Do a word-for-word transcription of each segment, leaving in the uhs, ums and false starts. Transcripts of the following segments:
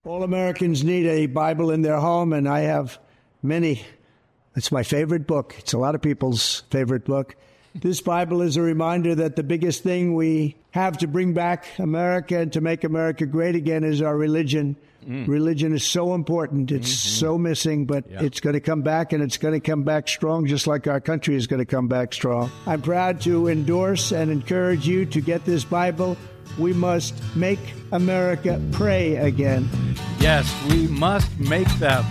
All Americans need a Bible in their home, and I have many. It's my favorite book. It's a lot of people's favorite book. This Bible is a reminder that the biggest thing we have to bring back America and to make America great again is our religion. Mm. Religion is so important. It's mm-hmm. so missing, but yeah. it's going to come back, and it's going to come back strong, just like our country is going to come back strong. I'm proud to endorse and encourage you to get this Bible. We must make America pray again. Yes, we must make them.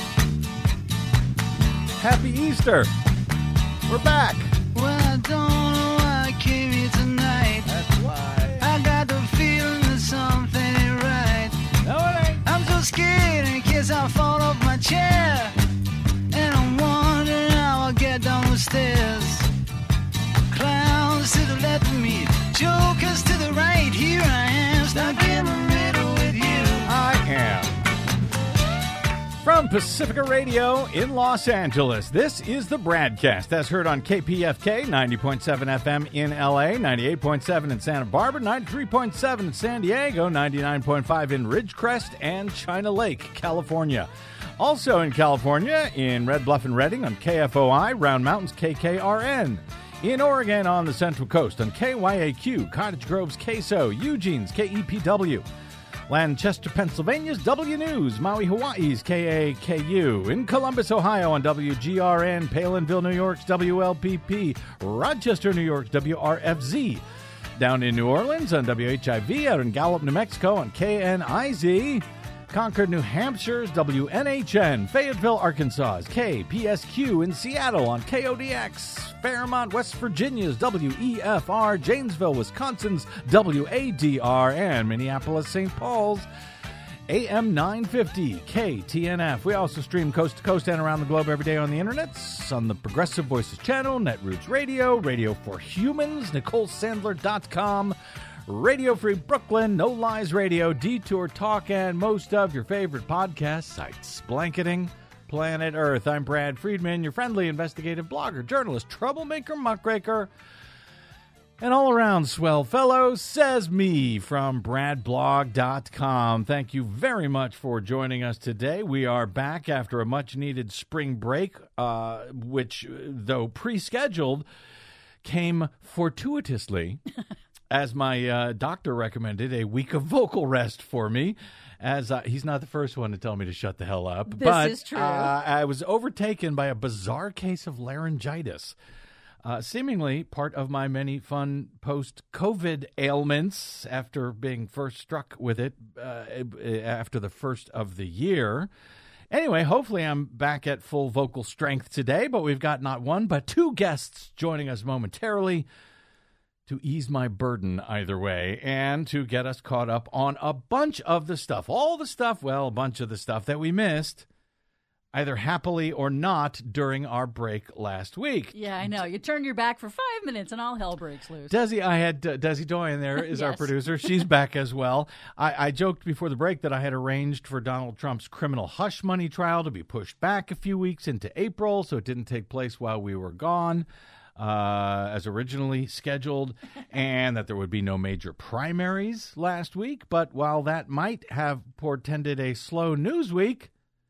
Happy Easter. We're back. Well, I don't know why I came here tonight. That's why. I got the feeling that something ain't right. No, it ain't. I'm so scared in case I fall off my chair. And I'm wondering how I'll get down the stairs. Clowns to the left of me, jokers to the right. Here I am, stuck in the middle with you. I am. From Pacifica Radio in Los Angeles, this is the Bradcast. That's heard on K P F K, ninety point seven F M in L A, ninety-eight point seven in Santa Barbara, ninety-three point seven in San Diego, ninety-nine point five in Ridgecrest and China Lake, California. Also in California, in Red Bluff and Redding on K F O I, Round Mountains K K R N. In Oregon on the Central Coast on K Y A Q, Cottage Grove's K S O, Eugene's K E P W. Lancaster, Pennsylvania's W News, Maui, Hawaii's K A K U, in Columbus, Ohio on W G R N, Palinville, New York's W L P P, Rochester, New York's W R F Z, down in New Orleans on W H I V, out in Gallup, New Mexico on K N I Z, Concord, New Hampshire's W N H N, Fayetteville, Arkansas's K P S Q, in Seattle on K O D X, Fairmont, West Virginia's W E F R, Janesville, Wisconsin's W A D R, and Minneapolis, Saint Paul's A M nine fifty K T N F. We also stream coast to coast and around the globe every day on the internet, on the Progressive Voices channel, Netroots Radio, Radio for Humans, Nicole Sandler dot com, Radio Free Brooklyn, No Lies Radio, Detour Talk, and most of your favorite podcast sites. Blanketing Planet Earth. I'm Brad Friedman, your friendly investigative blogger, journalist, troublemaker, muckraker, and all-around swell fellow, says me from brad blog dot com. Thank you very much for joining us today. We are back after a much-needed spring break, uh, which, though pre-scheduled, came fortuitously as my uh, doctor recommended, a week of vocal rest for me, as uh, he's not the first one to tell me to shut the hell up. This but, is true. Uh, I was overtaken by a bizarre case of laryngitis, uh, seemingly part of my many fun post-COVID ailments after being first struck with it uh, after the first of the year. Anyway, hopefully I'm back at full vocal strength today, but we've got not one but two guests joining us momentarily to ease my burden either way, and to get us caught up on a bunch of the stuff. All the stuff, well, a bunch of the stuff that we missed, either happily or not, during our break last week. Yeah, I know. You turn your back for five minutes and all hell breaks loose. Desi, I had uh, Desi Doyen there is Yes. our producer. She's back as well. I, I joked before the break that I had arranged for Donald Trump's criminal hush money trial to be pushed back a few weeks into April, so it didn't take place while we were gone. Uh, as originally scheduled, and that there would be no major primaries last week. But while that might have portended a slow news week,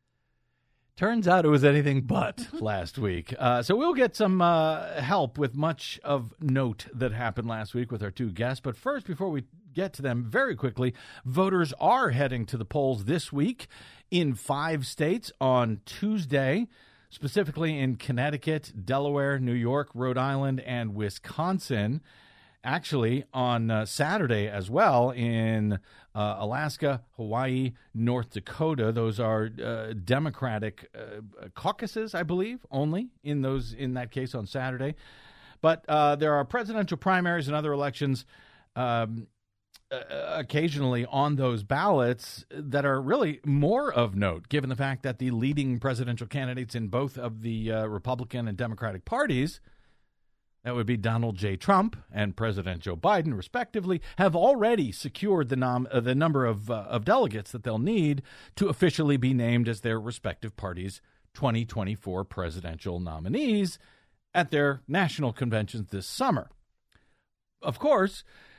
turns out it was anything but last week. Uh, so we'll get some uh, help with much of note that happened last week with our two guests. But first, before we get to them very quickly, voters are heading to the polls this week in five states on Tuesday, specifically in Connecticut, Delaware, New York, Rhode Island, and Wisconsin. Actually, on uh, Saturday as well in uh, Alaska, Hawaii, North Dakota. Those are uh, Democratic uh, caucuses, I believe, only in those in that case on Saturday. But uh, there are presidential primaries and other elections um, uh, occasionally on those ballots that are really more of note, given the fact that the leading presidential candidates in both of the uh, Republican and Democratic parties, that would be Donald J. Trump and President Joe Biden, respectively, have already secured the nom- uh, the number of, uh, of delegates that they'll need to officially be named as their respective parties' twenty twenty-four presidential nominees at their national conventions this summer. Of course,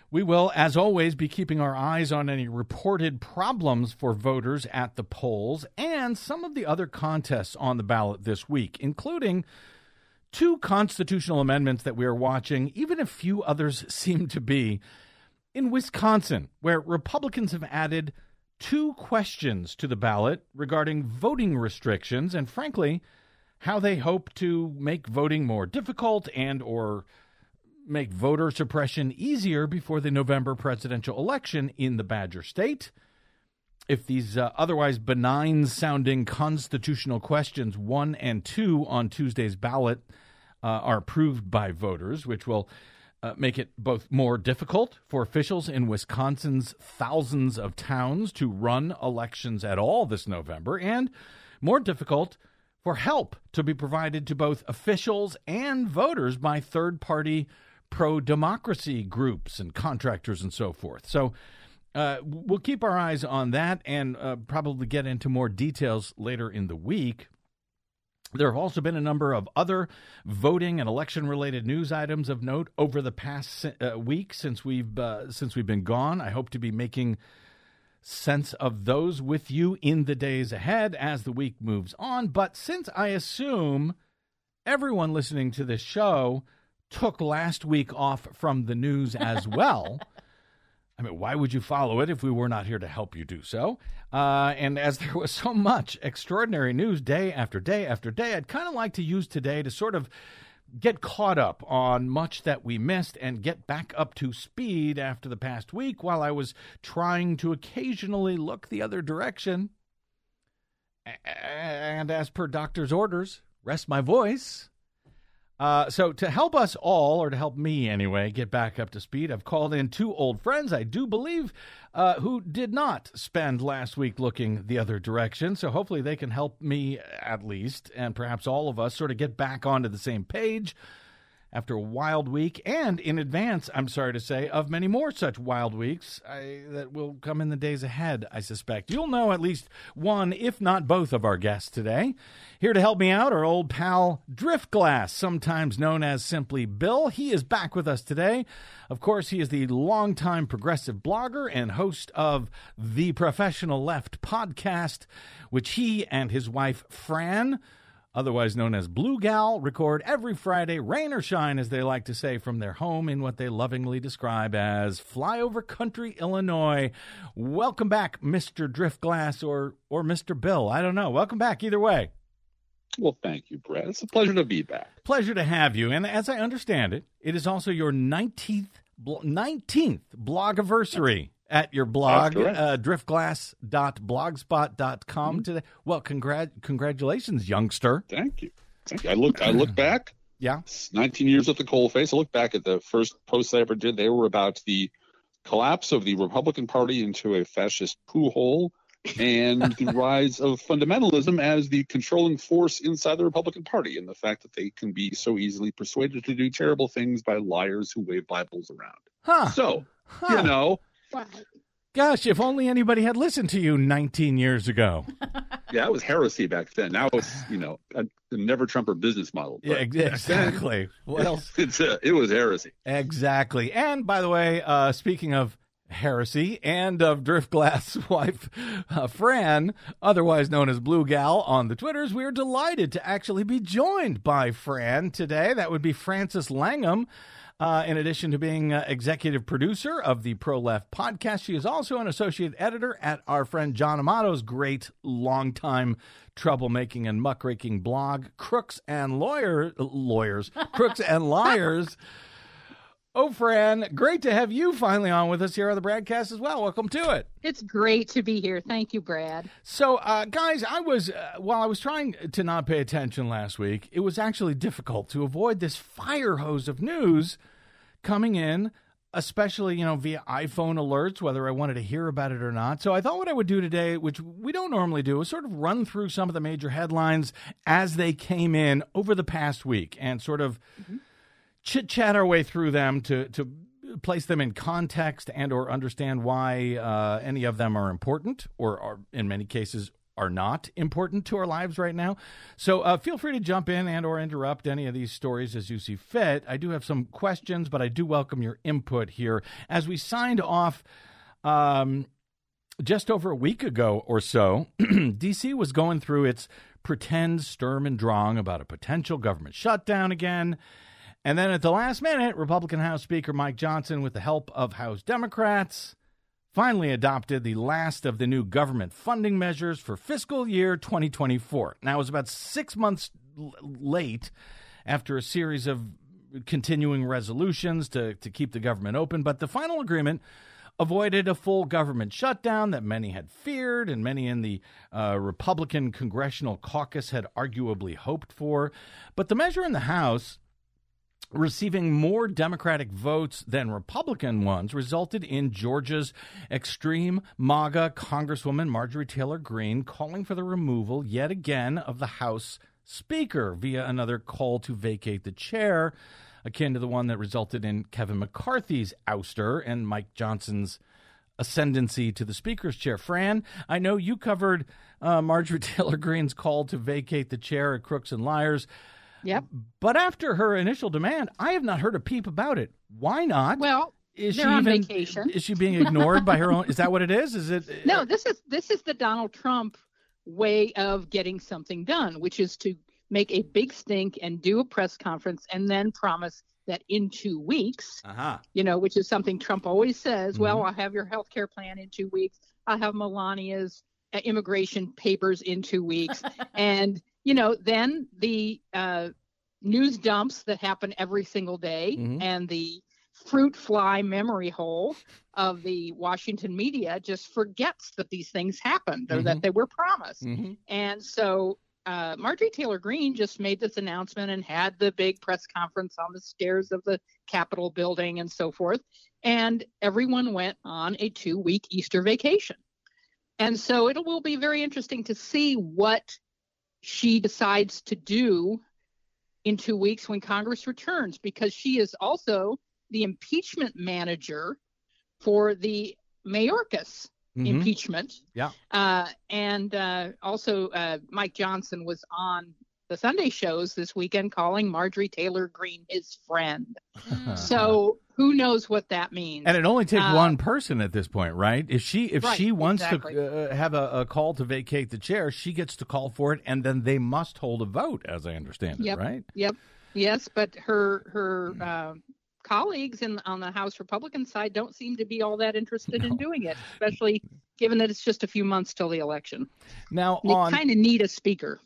We will, as always, be keeping our eyes on any reported problems for voters at the polls and some of the other contests on the ballot this week, including two constitutional amendments that we are watching, even if few others seem to be. In Wisconsin, where Republicans have added two questions to the ballot regarding voting restrictions and, frankly, how they hope to make voting more difficult and or make voter suppression easier before the November presidential election in the Badger State. If these uh, otherwise benign-sounding constitutional questions one and two on Tuesday's ballot uh, are approved by voters, which will uh, make it both more difficult for officials in Wisconsin's thousands of towns to run elections at all this November, and more difficult for help to be provided to both officials and voters by third-party pro-democracy groups and contractors and so forth. So uh, we'll keep our eyes on that and uh, probably get into more details later in the week. There have also been a number of other voting and election-related news items of note over the past uh, week since we've uh, since we've been gone. I hope to be making sense of those with you in the days ahead as the week moves on. But since I assume everyone listening to this show took last week off from the news as well, I mean, why would you follow it if we were not here to help you do so? Uh, and as there was so much extraordinary news day after day after day, I'd kind of like to use today to sort of get caught up on much that we missed and get back up to speed after the past week while I was trying to occasionally look the other direction. And as per doctor's orders, rest my voice. Uh, so to help us all, or to help me anyway, get back up to speed, I've called in two old friends, I do believe, uh, who did not spend last week looking the other direction. So hopefully they can help me at least, and perhaps all of us, sort of get back onto the same page after a wild week, and in advance, I'm sorry to say, of many more such wild weeks I, that will come in the days ahead, I suspect. You'll know at least one, if not both, of our guests today. Here to help me out, our old pal Driftglass, sometimes known as simply Bill. He is back with us today. Of course, he is the longtime progressive blogger and host of the Professional Left podcast, which he and his wife, Fran, otherwise known as Blue Gal, record every Friday, rain or shine, as they like to say, from their home in what they lovingly describe as flyover country, Illinois. Welcome back, Mister Driftglass, or or Mister Bill. I don't know. Welcome back either way. Well, thank you, Brad. It's a pleasure to be back. Pleasure to have you. And as I understand it, it is also your nineteenth, nineteenth blogiversary at your blog, uh, driftglass dot blogspot dot com mm-hmm. today. Well, congrat- congratulations, youngster. Thank you. Thank you. I look, I look back. Yeah. It's nineteen years at the coalface. I look back at the first posts I ever did. They were about the collapse of the Republican Party into a fascist poo hole and the rise of fundamentalism as the controlling force inside the Republican Party, and the fact that they can be so easily persuaded to do terrible things by liars who wave Bibles around. Huh. So, huh. you know. Gosh, if only anybody had listened to you nineteen years ago. Yeah, it was heresy back then. Now it's, you know, a, a never-Trumper business model. Yeah, exactly. Then, what else? It's a, it was heresy. Exactly. And by the way, uh, speaking of heresy and of Driftglass' wife, uh, Fran, otherwise known as Blue Gal on the Twitters, we are delighted to actually be joined by Fran today. That would be Frances Langham. Uh, in addition to being uh, executive producer of the Pro Left podcast, she is also an associate editor at our friend John Amato's great longtime troublemaking and muckraking blog, Crooks and Lawyer, Lawyers, Crooks and Liars. Oh, Fran, great to have you finally on with us here on the Bradcast as well. Welcome to it. It's great to be here. Thank you, Brad. So, uh, guys, I was, uh, while I was trying to not pay attention last week, it was actually difficult to avoid this fire hose of news coming in, especially, you know, via iPhone alerts, whether I wanted to hear about it or not. So I thought what I would do today, which we don't normally do, is sort of run through some of the major headlines as they came in over the past week and sort of mm-hmm. chit-chat our way through them to to place them in context and or understand why uh, any of them are important or are, in many cases, are not important to our lives right now. So uh, feel free to jump in and or interrupt any of these stories as you see fit. I do have some questions, but I do welcome your input here. As we signed off um, just over a week ago or so, D C was going through its pretend Sturm und Drang about a potential government shutdown again. And then at the last minute, Republican House Speaker Mike Johnson, with the help of House Democrats, finally adopted the last of the new government funding measures for fiscal year twenty twenty-four. Now, it was about six months l- late after a series of continuing resolutions to, to keep the government open, but the final agreement avoided a full government shutdown that many had feared and many in the uh, Republican Congressional Caucus had arguably hoped for. But the measure in the House, receiving more Democratic votes than Republican ones, resulted in Georgia's extreme MAGA Congresswoman Marjorie Taylor Greene calling for the removal yet again of the House Speaker via another call to vacate the chair, akin to the one that resulted in Kevin McCarthy's ouster and Mike Johnson's ascendancy to the Speaker's chair. Fran, I know you covered uh, Marjorie Taylor Greene's call to vacate the chair at Crooks and Liars. Yep. But after her initial demand, I have not heard a peep about it. Why not? Well, is they're she on even, vacation. Is she being ignored by her own? Is that what it is? Is it? No, this is this is the Donald Trump way of getting something done, which is to make a big stink and do a press conference and then promise that in two weeks, uh-huh. you know, which is something Trump always says, Mm-hmm. well, I'll have your health care plan in two weeks. I'll have Melania's uh, immigration papers in two weeks. And, you know, then the uh, news dumps that happen every single day Mm-hmm. and the fruit fly memory hole of the Washington media just forgets that these things happened or Mm-hmm. that they were promised. Mm-hmm. And so uh, Marjorie Taylor Greene just made this announcement and had the big press conference on the stairs of the Capitol building and so forth. And everyone went on a two-week Easter vacation. And so it will be very interesting to see what she decides to do in two weeks when Congress returns, because she is also the impeachment manager for the Mayorkas Mm-hmm. impeachment. Yeah. Uh, and uh, also uh, Mike Johnson was on the Sunday shows this weekend calling Marjorie Taylor Greene his friend. So who knows what that means? And it only takes Uh, one person at this point, right? If she if Right, she wants exactly. to uh, have a, a call to vacate the chair, she gets to call for it, and then they must hold a vote, as I understand it, Yep. right? Yep. Yes, but her her uh, colleagues in on the House Republican side don't seem to be all that interested in doing it, especially given that it's just a few months till the election. Now, You on kind of need a speaker.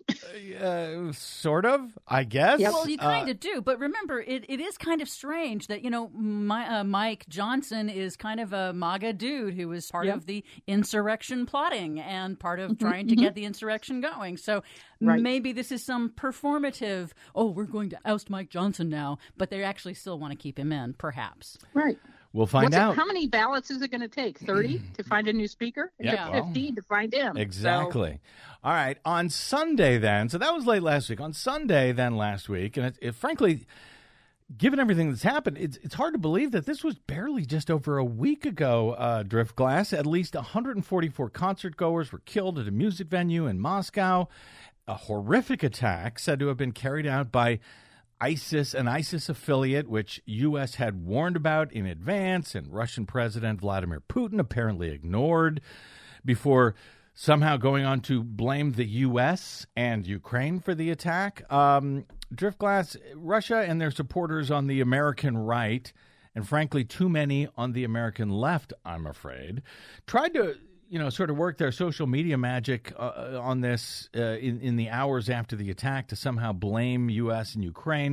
uh, sort of, I guess. Yep. Well, you Uh, kind of do, but remember, it, it is kind of strange that, you know, my, uh, Mike Johnson is kind of a MAGA dude who was part Yep. of the insurrection plotting and part of trying to get the insurrection going. So Right. maybe this is some performative, oh, we're going to oust Mike Johnson now, but they actually still want to keep him in, perhaps. Right. we'll find What's out. It, how many ballots is it going to take? thirty to find a new speaker? It Yeah, took well, fifteen to find him. Exactly. All right. On Sunday, then, so that was late last week. On Sunday, then last week, and it, it, frankly, given everything that's happened, it's it's hard to believe that this was barely just over a week ago. Uh, Driftglass. At least one hundred forty-four concert goers were killed at a music venue in Moscow. A horrific attack said to have been carried out by ISIS, an ISIS affiliate, which U S had warned about in advance, and Russian President Vladimir Putin apparently ignored before somehow going on to blame the U S and Ukraine for the attack. Um, Driftglass, Russia and their supporters on the American right, and frankly too many on the American left, I'm afraid, tried to you know, sort of work their social media magic uh, on this uh, in, in the hours after the attack to somehow blame U S and Ukraine.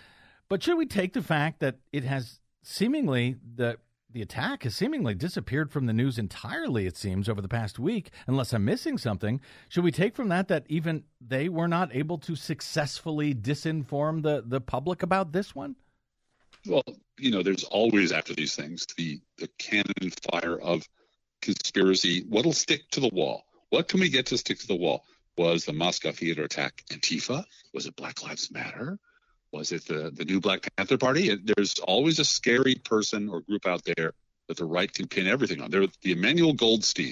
But should we take the fact that it has seemingly, the, the attack has seemingly disappeared from the news entirely, it seems, over the past week, unless I'm missing something, should we take from that that even they were not able to successfully disinform the, the public about this one? Well, you know, there's always after these things the the cannon fire of conspiracy. What'll stick to the wall? What can we get to stick to the wall? Was the Moscow theater attack Antifa? Was it Black Lives Matter? Was it the, the new Black Panther Party? There's always a scary person or group out there that the right can pin everything on. They're the Emmanuel Goldstein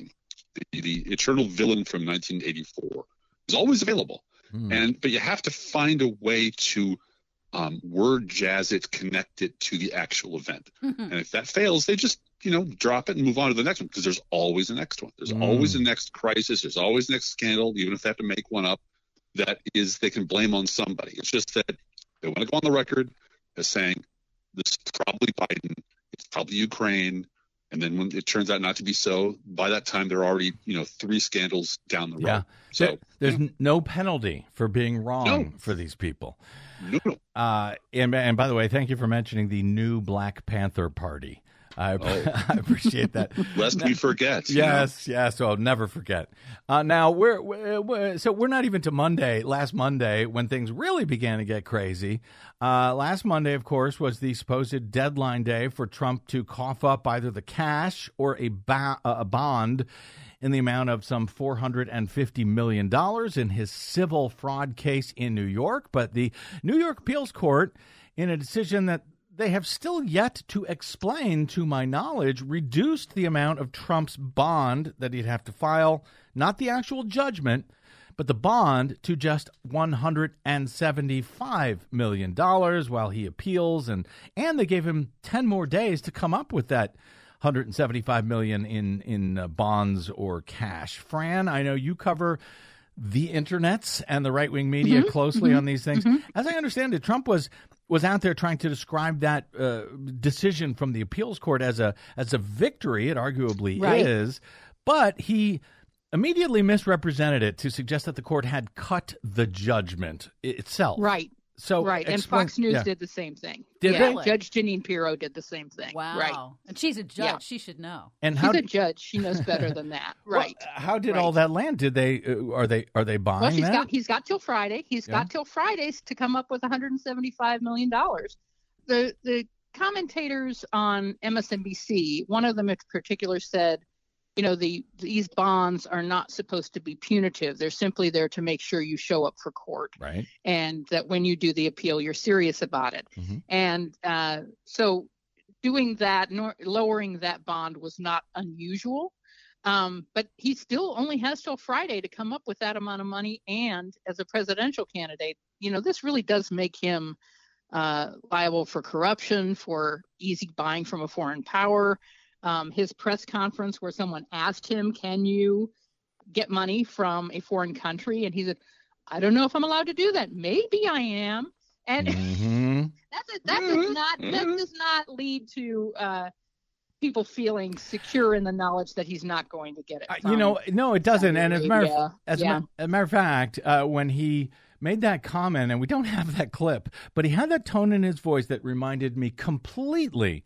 the, the eternal villain from nineteen eighty-four, is always available. Mm. And but you have to find a way to um, word jazz it, connect it to the actual event. Mm-hmm. And if that fails, they just you know drop it and move on to the next one, because there's always a next one. There's mm. always a next crisis. There's always the next scandal, even if they have to make one up that is they can blame on somebody. It's just that they want to go on the record as saying this is probably Biden, it's probably Ukraine. And then when it turns out not to be so, by that time, they're already, you know, three scandals down the road. Yeah. So there, there's yeah. no penalty for being wrong no. for these people. No. Uh, and, and by the way, thank you for mentioning the new Black Panther Party. I, oh. I appreciate that. Lest we forget. Yes, you know? yes. So I'll never forget. Uh, now we're, we're so we're not even to Monday. Last Monday, when things really began to get crazy. Uh, last Monday, of course, was the supposed deadline day for Trump to cough up either the cash or a, ba- a bond in the amount of some four hundred fifty million dollars in his civil fraud case in New York. But the New York Appeals Court, in a decision that they have still yet to explain, to my knowledge, reduced the amount of Trump's bond that he'd have to file, not the actual judgment, but the bond, to just one hundred seventy-five million dollars while he appeals. And, and they gave him ten more days to come up with that one hundred seventy-five million dollars in, in uh, bonds or cash. Fran, I know you cover the internets and the right-wing media mm-hmm, closely mm-hmm, on these things. Mm-hmm. As I understand it, Trump was was out there trying to describe that uh, decision from the appeals court as a as a victory. It arguably right. is, but he immediately misrepresented it to suggest that the court had cut the judgment itself. Right. So right, explain, and Fox News yeah. did the same thing. Did yeah, they? Judge Jeanine Pirro did the same thing. Wow. Right. And she's a judge. Yeah. She should know. And She's how a did, judge. She knows better than that. Right. Well, how did right. all that land? Did they uh, are they are they buying well, she's that? got he's got till Friday. He's Yeah. got till Fridays to come up with one hundred seventy-five million dollars. The the commentators on M S N B C, one of them in particular said, you know, the these bonds are not supposed to be punitive. They're simply there to make sure you show up for court. Right. And that when you do the appeal, you're serious about it. Mm-hmm. And uh, so doing that, nor, lowering that bond was not unusual. Um, but he still only has till Friday to come up with that amount of money. And as a presidential candidate, you know, this really does make him uh, liable for corruption, for easy buying from a foreign power. Um, his press conference where someone asked him, can you get money from a foreign country? And he said, I don't know if I'm allowed to do that. Maybe I am. And Mm-hmm. that's a, that does not that does not lead to uh, people feeling secure in the knowledge that he's not going to get it. Uh, from you know, no, it doesn't. And as a matter, Arabia. of, as, Yeah. a, ma- as a matter of fact, uh, when he made that comment, and we don't have that clip, but he had that tone in his voice that reminded me completely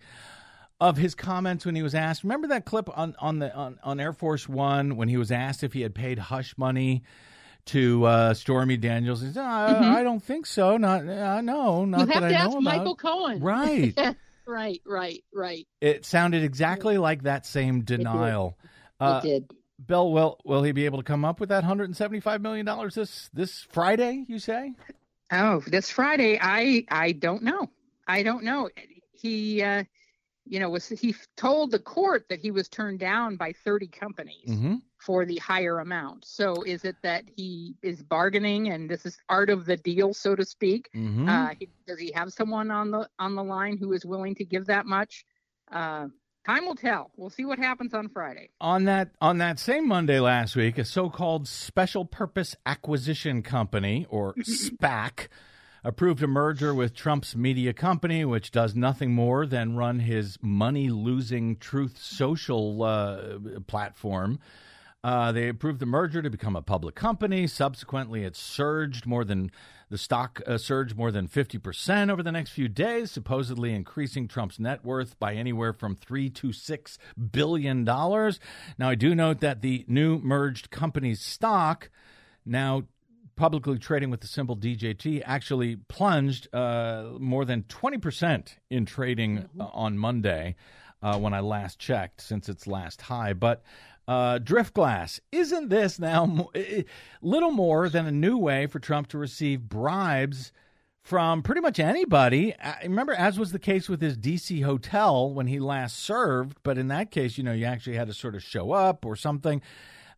of his comments when he was asked. Remember that clip on on the on, on Air Force One when he was asked if he had paid hush money to uh, Stormy Daniels? He said, I, Mm-hmm. I don't think so. Not, uh, no, not You that have I to know ask about. Michael Cohen. Right. right, right, right. It sounded exactly like that same denial. Uh, it did. Bill, will will he be able to come up with that one hundred seventy-five million dollars this this Friday, you say? Oh, this Friday, I I don't know. I don't know. He, uh, you know, was he told the court that he was turned down by thirty companies Mm-hmm. for the higher amount. So is it that he is bargaining and this is art of the deal, so to speak? Mm-hmm. Uh, he, does he have someone on the on the line who is willing to give that much? Uh, time will tell. We'll see what happens on Friday. On that on that same Monday last week, a so-called Special Purpose Acquisition Company, or SPAC, approved a merger with Trump's media company, which does nothing more than run his money-losing Truth Social uh, platform. Uh, they approved the merger to become a public company. Subsequently, it surged more than the stock uh, surged more than fifty percent over the next few days, supposedly increasing Trump's net worth by anywhere from three to six billion dollars. Now, I do note that the new merged company's stock, now publicly trading with the symbol D J T, actually plunged uh, more than twenty percent in trading mm-hmm. uh, on Monday uh, when I last checked, since its last high. But uh, Driftglass, isn't this now mo- little more than a new way for Trump to receive bribes from pretty much anybody? I remember, as was the case with his D C hotel when he last served, but in that case, you know, you actually had to sort of show up or something.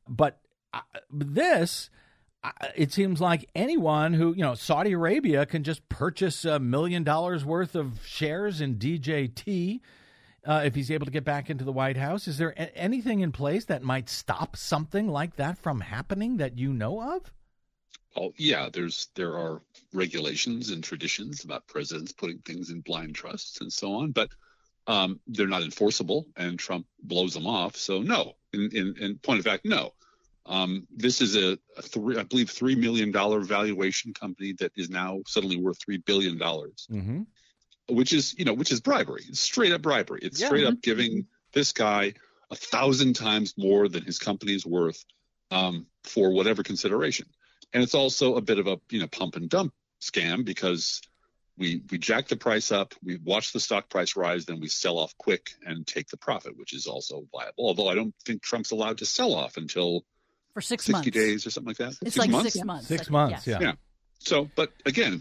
but uh, this, uh, it seems like anyone who, you know, Saudi Arabia can just purchase a million dollars worth of shares in D J T uh, if he's able to get back into the White House. Is there a- anything in place that might stop something like that from happening that you know of? Oh, yeah, there's there are regulations and traditions about presidents putting things in blind trusts and so on, but um, they're not enforceable, and Trump blows them off. So no, in, in, in point of fact, no. Um, this is a, a three, I believe, three million dollar valuation company that is now suddenly worth three billion dollars, Mm-hmm. which is you know which is bribery. It's straight up bribery. It's Yeah. straight up giving this guy a thousand times more than his company is worth um, for whatever consideration. And it's also a bit of a you know pump and dump scam because we we jack the price up, we watch the stock price rise, then we sell off quick and take the profit, which is also viable. Although I don't think Trump's allowed to sell off until For six sixty months. days or something like that. It's six like months? six months. Six Like, months, yes. yeah. Yeah. So, but again,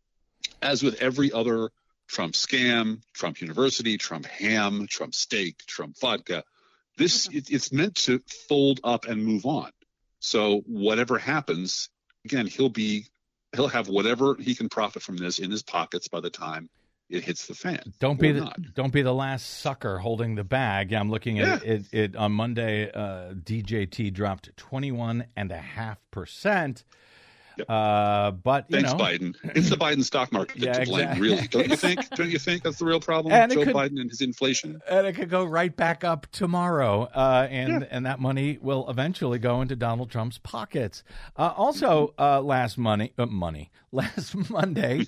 as with every other Trump scam, Trump University, Trump ham, Trump steak, Trump vodka, this it, it's meant to fold up and move on. So whatever happens, again, he'll be he'll have whatever he can profit from this in his pockets by the time it hits the fan. Don't be or the not. don't be the last sucker holding the bag. Yeah, I'm looking at Yeah. it, it, it on Monday. Uh, D J T dropped twenty-one and a half percent. Yep. Uh, but you Thanks, know, Biden. It's the Biden stock market Yeah, to blame, exactly. really. Don't you think? Don't you think that's the real problem? And it Joe could- Biden and his inflation. and it could go right back up tomorrow, uh, and Yeah. and that money will eventually go into Donald Trump's pockets. Uh, also, uh, last money, uh, money last Monday.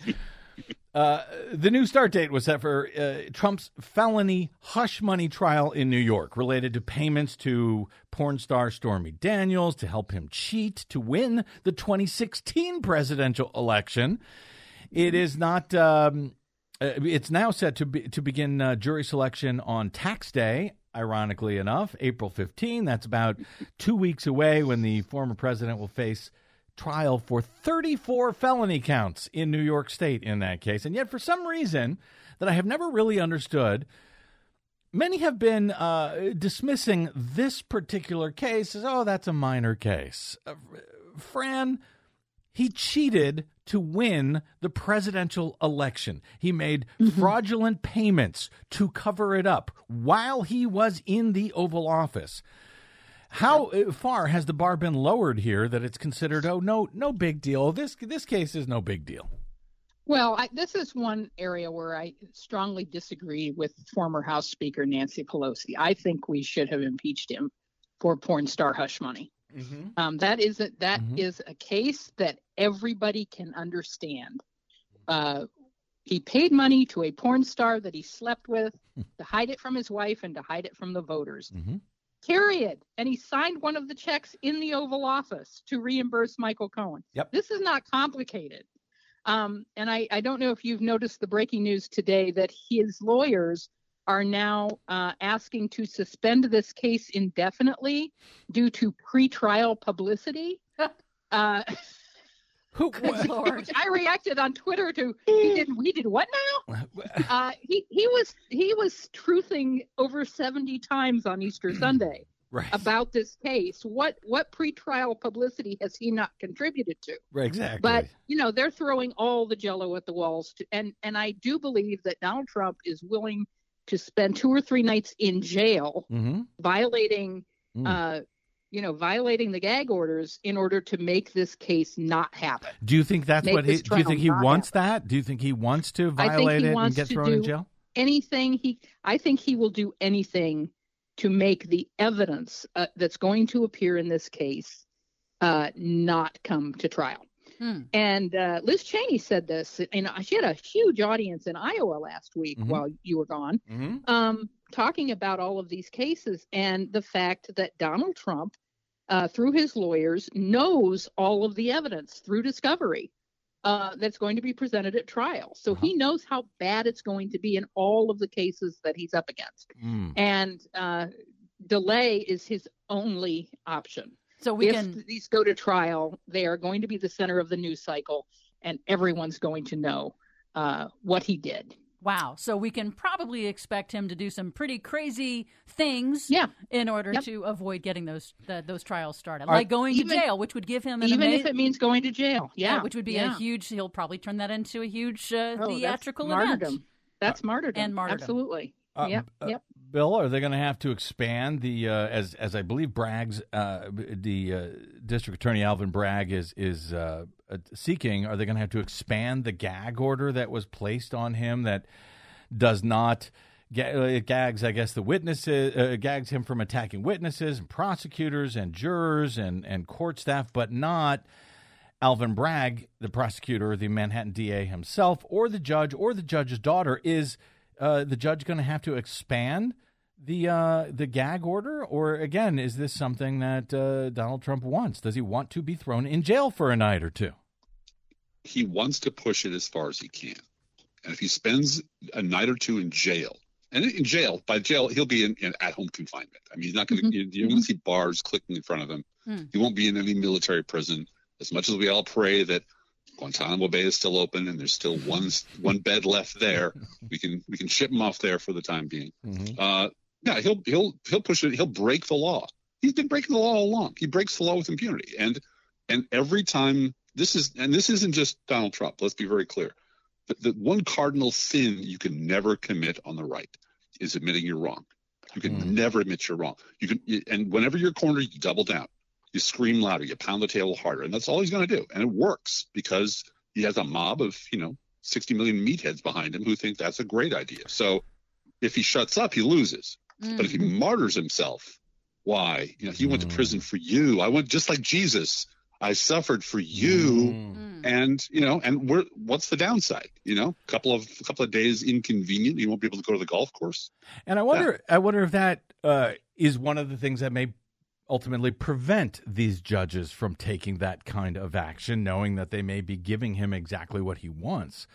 Uh, the new start date was set for uh, Trump's felony hush money trial in New York related to payments to porn star Stormy Daniels to help him cheat to win the twenty sixteen presidential election. It is not. Um, uh, it's now set to be, to begin uh, jury selection on tax day. Ironically enough, April fifteenth. That's about two weeks away when the former president will face trial for thirty-four felony counts in New York State in that case. And yet, for some reason that I have never really understood, many have been uh, dismissing this particular case as, oh, that's a minor case. Uh, Fran, he cheated to win the presidential election. He made Mm-hmm. fraudulent payments to cover it up while he was in the Oval Office. How far has the bar been lowered here that it's considered, oh, no, no big deal? This this case is no big deal. Well, I, this is one area where I strongly disagree with former House Speaker Nancy Pelosi. I think we should have impeached him for porn star hush money. Mm-hmm. Um, that is a, that Mhm. is a case that everybody can understand. Uh, he paid money to a porn star that he slept with to hide it from his wife and to hide it from the voters. Mm-hmm. Period. And he signed one of the checks in the Oval Office to reimburse Michael Cohen. Yep. This is not complicated. Um, and I, I don't know if you've noticed the breaking news today that his lawyers are now uh, asking to suspend this case indefinitely due to pretrial publicity. uh, Who? Good Lord. which I reacted on Twitter to. He did. He did what now? Uh, he he was he was truthing over seventy times on Easter Sunday Right. about this case. What what pretrial publicity has he not contributed to? Right, exactly. But you know they're throwing all the Jello at the walls, to, and and I do believe that Donald Trump is willing to spend two or three nights in jail, mm-hmm. violating, Mm. uh, you know, violating the gag orders in order to make this case not happen. Do you think that's make what he? this Do you think he trial not wants that? Do you think he wants to I think violate he it and wants get to thrown in do- jail? Anything he, I think he will do anything to make the evidence uh, that's going to appear in this case uh, not come to trial. Hmm. And uh, Liz Cheney said this, and she had a huge audience in Iowa last week Mhm. while you were gone, Mm-hmm. um, talking about all of these cases and the fact that Donald Trump, uh, through his lawyers, knows all of the evidence through discovery uh, that's going to be presented at trial. So he knows how bad it's going to be in all of the cases that he's up against. Mm. And uh, delay is his only option. So we if can. these go to trial, they are going to be the center of the news cycle, and everyone's going to know uh, what he did. Wow. So we can probably expect him to do some pretty crazy things Yeah. in order Yep. to avoid getting those the, those trials started. Or like going even- to jail, which would give him an Even ama- if it means going to jail. Yeah. which would be yeah. a huge, he'll probably turn that into a huge uh, Oh, that's theatrical martyrdom. event. That's martyrdom. And martyrdom. Absolutely. Uh, yep. uh, Yep. Bill, are they going to have to expand the uh, as as I believe Bragg's uh, the uh, District Attorney Alvin Bragg is is uh, uh, seeking? Are they going to have to expand the gag order that was placed on him that does not it gags, I guess, the witnesses, uh, gags him from attacking witnesses and prosecutors and jurors and, and court staff, but not Alvin Bragg, the prosecutor, the Manhattan D A himself, or the judge, or the judge's daughter. Is uh, the judge going to have to expand the uh, the gag order, or again, is this something that uh, Donald Trump wants? Does he want to be thrown in jail for a night or two? He wants to push it as far as he can. And if he spends a night or two in jail, and in jail, by jail, he'll be in, in at-home confinement. I mean, he's not going to, Mm-hmm. you're going to see bars clicking in front of him. Mm. He won't be in any military prison. As much as we all pray that Guantanamo Bay is still open and there's still one one bed left there, we can we can ship him off there for the time being. Mm-hmm. Uh, yeah, he'll he'll he'll push it. He'll break the law. He's been breaking the law all along. He breaks the law with impunity, and and every time this is and this isn't just Donald Trump. Let's be very clear. The, the one cardinal sin you can never commit on the right is admitting you're wrong. You can Mm. never admit you're wrong. You can, you, and whenever you're cornered, you double down. You scream louder. You pound the table harder, and that's all he's going to do. And it works because he has a mob of you know sixty million meatheads behind him who think that's a great idea. So if he shuts up, he loses. Mm. But if he martyrs himself, why? You know, he went to prison for you. I went just like Jesus. I suffered for you. Mm. And you know, and we're what's the downside? You know, a couple of a couple of days inconvenient. You won't be able to go to the golf course. And I wonder, I wonder if that uh, is one of the things that may ultimately prevent these judges from taking that kind of action, knowing that they may be giving him exactly what he wants.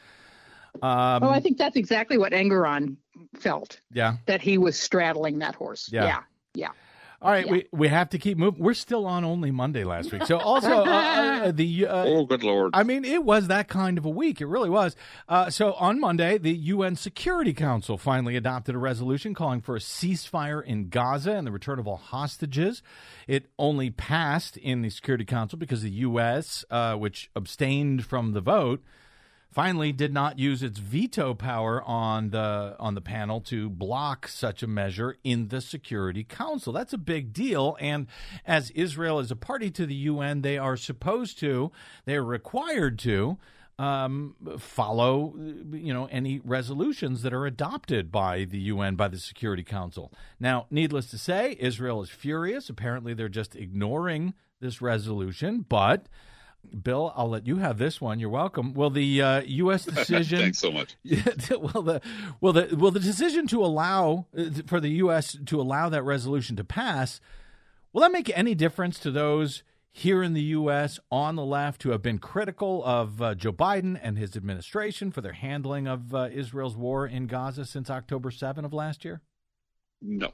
Um, Well, I think that's exactly what Engeron felt, yeah. that he was straddling that horse. Yeah. Yeah. Yeah. All right, Yeah. we we have to keep moving. We're still on only Monday last week, so also uh, uh, the. Uh, Oh, good Lord! I mean, it was that kind of a week. It really was. Uh, so on Monday, the U N Security Council finally adopted a resolution calling for a ceasefire in Gaza and the return of all hostages. It only passed in the Security Council because the U S, uh, which abstained from the vote, finally did not use its veto power on the on the panel to block such a measure in the Security Council. That's a big deal. And as Israel is a party to the U N, they are supposed to, they are required to um, follow, you know, any resolutions that are adopted by the U N, by the Security Council. Now, needless to say, Israel is furious. Apparently, they're just ignoring this resolution, but Bill, I'll let you have this one. You're welcome. Will the uh, U S decision? Thanks so much. well, the well the well the decision to allow for the U S to allow that resolution to pass, will that make any difference to those here in the U S on the left who have been critical of uh, Joe Biden and his administration for their handling of uh, Israel's war in Gaza since October seventh of last year? No,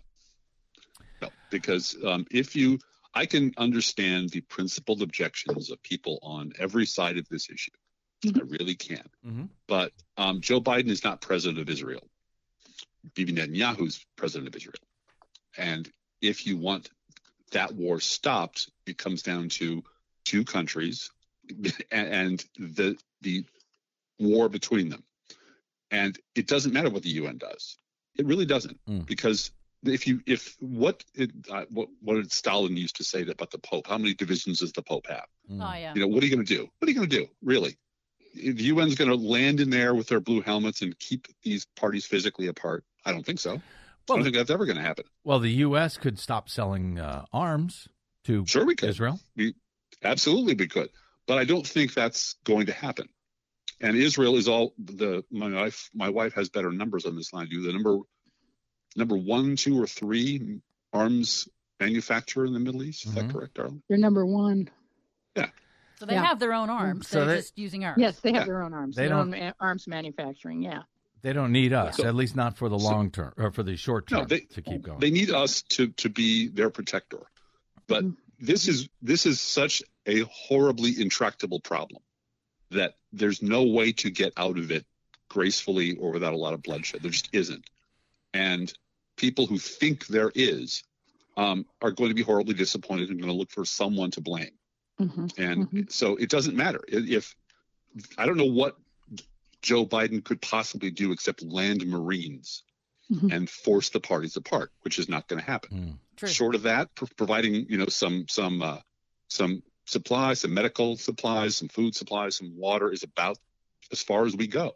no, because um, if you. I can understand the principled objections of people on every side of this issue. I really can. Mm-hmm. But um, Joe Biden is not president of Israel. Bibi Netanyahu is president of Israel. And if you want that war stopped, it comes down to two countries and the the war between them. And it doesn't matter what the U N does. It really doesn't, Mm. because if you if what it, uh, what what did Stalin used to say about the Pope? How many divisions does the Pope have? Mm. Oh, yeah. You know, what are you going to do? What are you going to do, really? The U N's going to land in there with their blue helmets and keep these parties physically apart? I don't think so. I Well, don't think that's ever going to happen. Well, the U S could stop selling uh, arms to Sure, we could. Israel. We absolutely we could, but I don't think that's going to happen. And Israel is all the my wife. My wife has better numbers on this than I do. The number number one, two, or three arms manufacturer in the Middle East. Is Mhm. that correct, darling? They're number one. So they Yeah. have their own arms. So They're they- just using ours. Yes, they have Yeah. their own arms. They their don't- own ma- arms manufacturing. Yeah. They don't need us, So- at least not for the so- long term or for the short term, No, they to keep going. They need us to to be their protector. But Mhm. this is this is such a horribly intractable problem that there's no way to get out of it gracefully or without a lot of bloodshed. There just isn't. And people who think there is um, are going to be horribly disappointed and going to look for someone to blame. Mm-hmm. And mm-hmm. so it doesn't matter. If I don't know what Joe Biden could possibly do except land Marines mm-hmm. and force the parties apart, which is not going to happen. Mm. Short of that, pro- providing you know some some uh, some supplies, some medical supplies, some food supplies, some water is about as far as we go.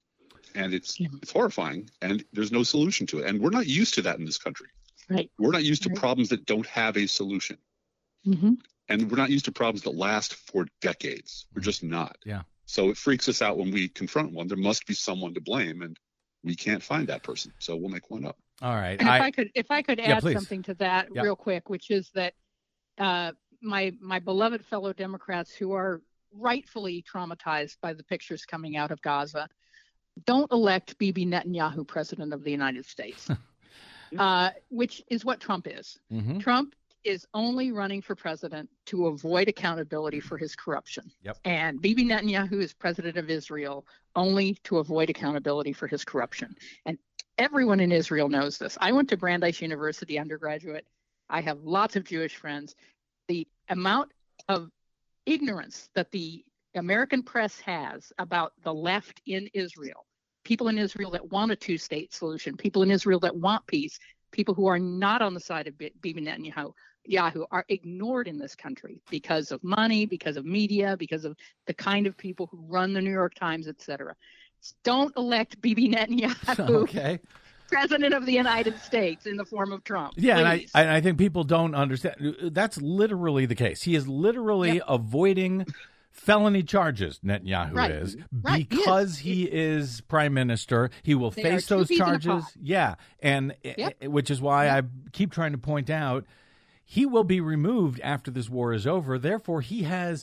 And it's yeah. it's horrifying, and there's no solution to it. And we're not used to that in this country. Right. We're not used to right. problems that don't have a solution. Mm-hmm. And we're not used to problems that last for decades. We're just not. Yeah. So it freaks us out when we confront one. There must be someone to blame, and we can't find that person. So we'll make one up. All right. And I, if I could, if I could yeah, add please. something to that yeah. real quick, which is that uh, my my beloved fellow Democrats who are rightfully traumatized by the pictures coming out of Gaza, don't elect Bibi Netanyahu president of the United States, uh, which is what Trump is. Mm-hmm. Trump is only running for president to avoid accountability for his corruption. Yep. And Bibi Netanyahu is president of Israel only to avoid accountability for his corruption. And everyone in Israel knows this. I went to Brandeis University undergraduate. I have lots of Jewish friends. The amount of ignorance that the American press has about the left in Israel, people in Israel that want a two-state solution, people in Israel that want peace, people who are not on the side of Bibi Netanyahu Yahoo are ignored in this country because of money, because of media, because of the kind of people who run the New York Times, et cetera. Don't elect Bibi Netanyahu okay. president of the United States in the form of Trump. Yeah, and I, please. I think people don't understand. That's literally the case. He is literally yep. avoiding felony charges, Netanyahu right. is, right. because he is. he is prime minister. He will they face those charges. Pot. Yeah, and yep. it, which is why yep. I keep trying to point out he will be removed after this war is over. Therefore, he has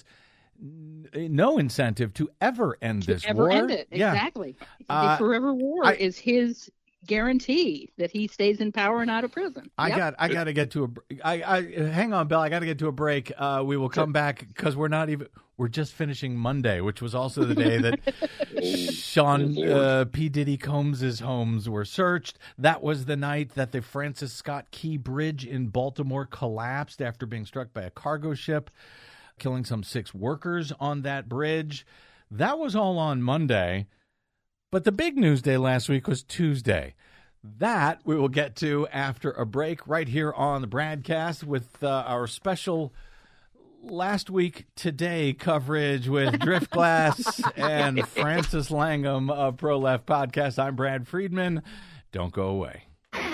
no incentive to ever end to this ever war. End it. Yeah. Exactly. Uh, the forever war I, is his guarantee that he stays in power and out of prison. I yep. got I got to get to a I, I hang on, Bill. I got to get to a break. Uh, we will come back because we're not even we're just finishing Monday, which was also the day that Sean uh, P. Diddy Combs' homes were searched. That was the night that the Francis Scott Key Bridge in Baltimore collapsed after being struck by a cargo ship, killing some six workers on that bridge. That was all on Monday. But the big news day last week was Tuesday. That we will get to after a break right here on the Bradcast with uh, our special Last Week Today coverage with Driftglass and Francis Langham of Pro Left Podcast. I'm Brad Friedman. Don't go away.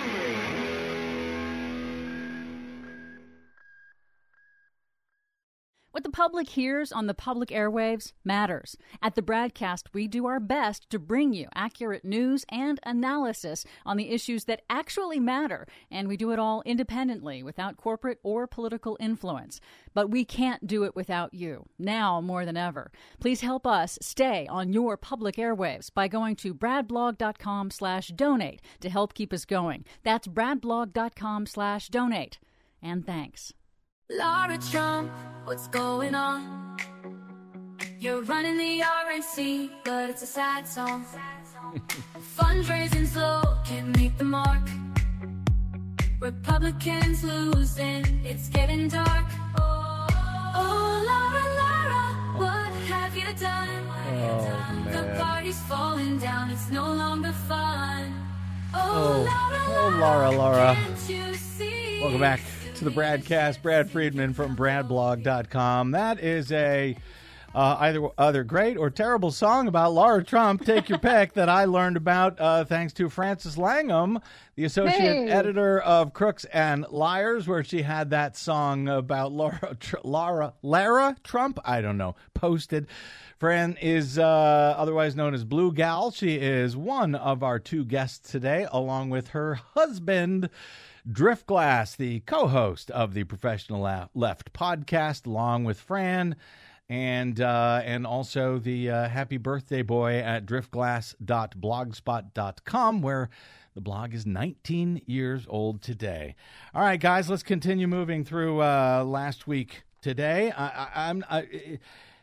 What the public hears on the public airwaves matters. At the Bradcast, we do our best to bring you accurate news and analysis on the issues that actually matter, and we do it all independently, without corporate or political influence. But we can't do it without you, now more than ever. Please help us stay on your public airwaves by going to bradblog.com slash donate to help keep us going. That's bradblog.com slash donate. And thanks. Laura Trump, what's going on? You're running the R N C, but it's a sad song. Fundraising slow, can't make the mark. Republicans losing, it's getting dark. Oh, oh Laura, Laura, what have you done? Oh, man. The party's falling down, it's no longer fun. Oh, Oh, oh Laura, Laura, Laura. can't you see? Welcome back to the Bradcast. Brad Friedman from bradblog dot com. That is a uh, either either great or terrible song about Laura Trump. Take your pick. That I learned about uh, thanks to Francis Langham, the associate Hey. editor of Crooks and Liars, where she had that song about Laura Tr- Laura Lara Trump. I don't know. Posted. Fran is uh, otherwise known as Blue Gal. She is one of our two guests today, along with her husband, Driftglass, the co-host of the Professional Left podcast, along with Fran, and uh, and also the uh, happy birthday boy at driftglass dot blogspot dot com, where the blog is nineteen years old today. All right, guys, let's continue moving through uh, last week today. I, I, I'm. I,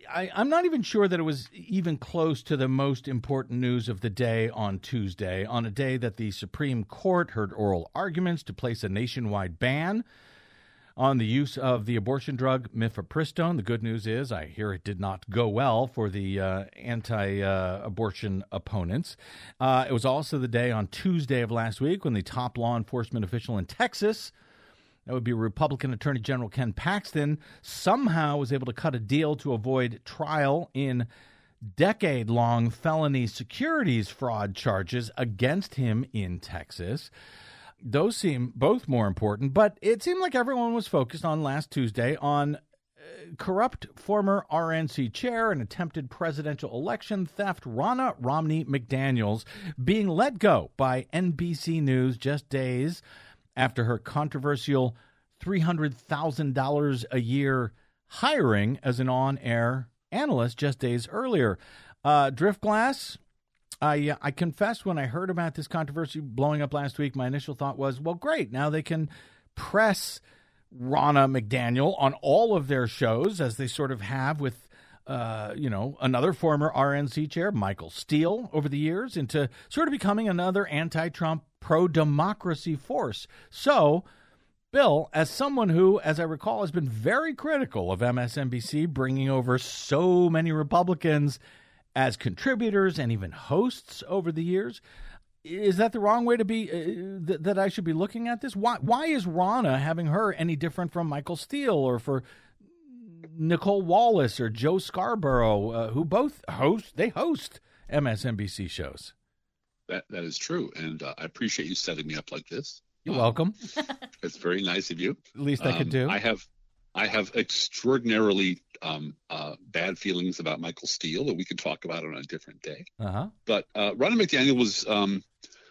I, I'm not even sure that it was even close to the most important news of the day on Tuesday, on a day that the Supreme Court heard oral arguments to place a nationwide ban on the use of the abortion drug mifepristone. The good news is I hear it did not go well for the uh, anti-abortion uh, opponents. Uh, it was also the day on Tuesday of last week when the top law enforcement official in Texas, that would be Republican Attorney General Ken Paxton, somehow was able to cut a deal to avoid trial in decade-long felony securities fraud charges against him in Texas. Those seem both more important, but it seemed like everyone was focused on last Tuesday on uh, corrupt former R N C chair and attempted presidential election theft Ronna Romney McDaniels being let go by N B C News just days after her controversial three hundred thousand dollars a year hiring as an on-air analyst just days earlier. Uh, Driftglass, I, uh, I confess when I heard about this controversy blowing up last week, my initial thought was, well, great, now they can press Ronna McDaniel on all of their shows as they sort of have with Uh, you know, another former R N C chair, Michael Steele, over the years, into sort of becoming another anti-Trump, pro-democracy force. So, Bill, as someone who, as I recall, has been very critical of M S N B C bringing over so many Republicans as contributors and even hosts over the years, is that the wrong way to be, uh, th- that I should be looking at this? Why, why is Ronna having her any different from Michael Steele or for Nicole Wallace or Joe Scarborough, uh, who both host, they host M S N B C shows? That That is true, and uh, I appreciate you setting me up like this. You're um, welcome. It's very nice of you. At least I um, could do. I have I have extraordinarily um, uh, bad feelings about Michael Steele that we can talk about on a different day. Uh-huh. But uh, Ronna McDaniel was um,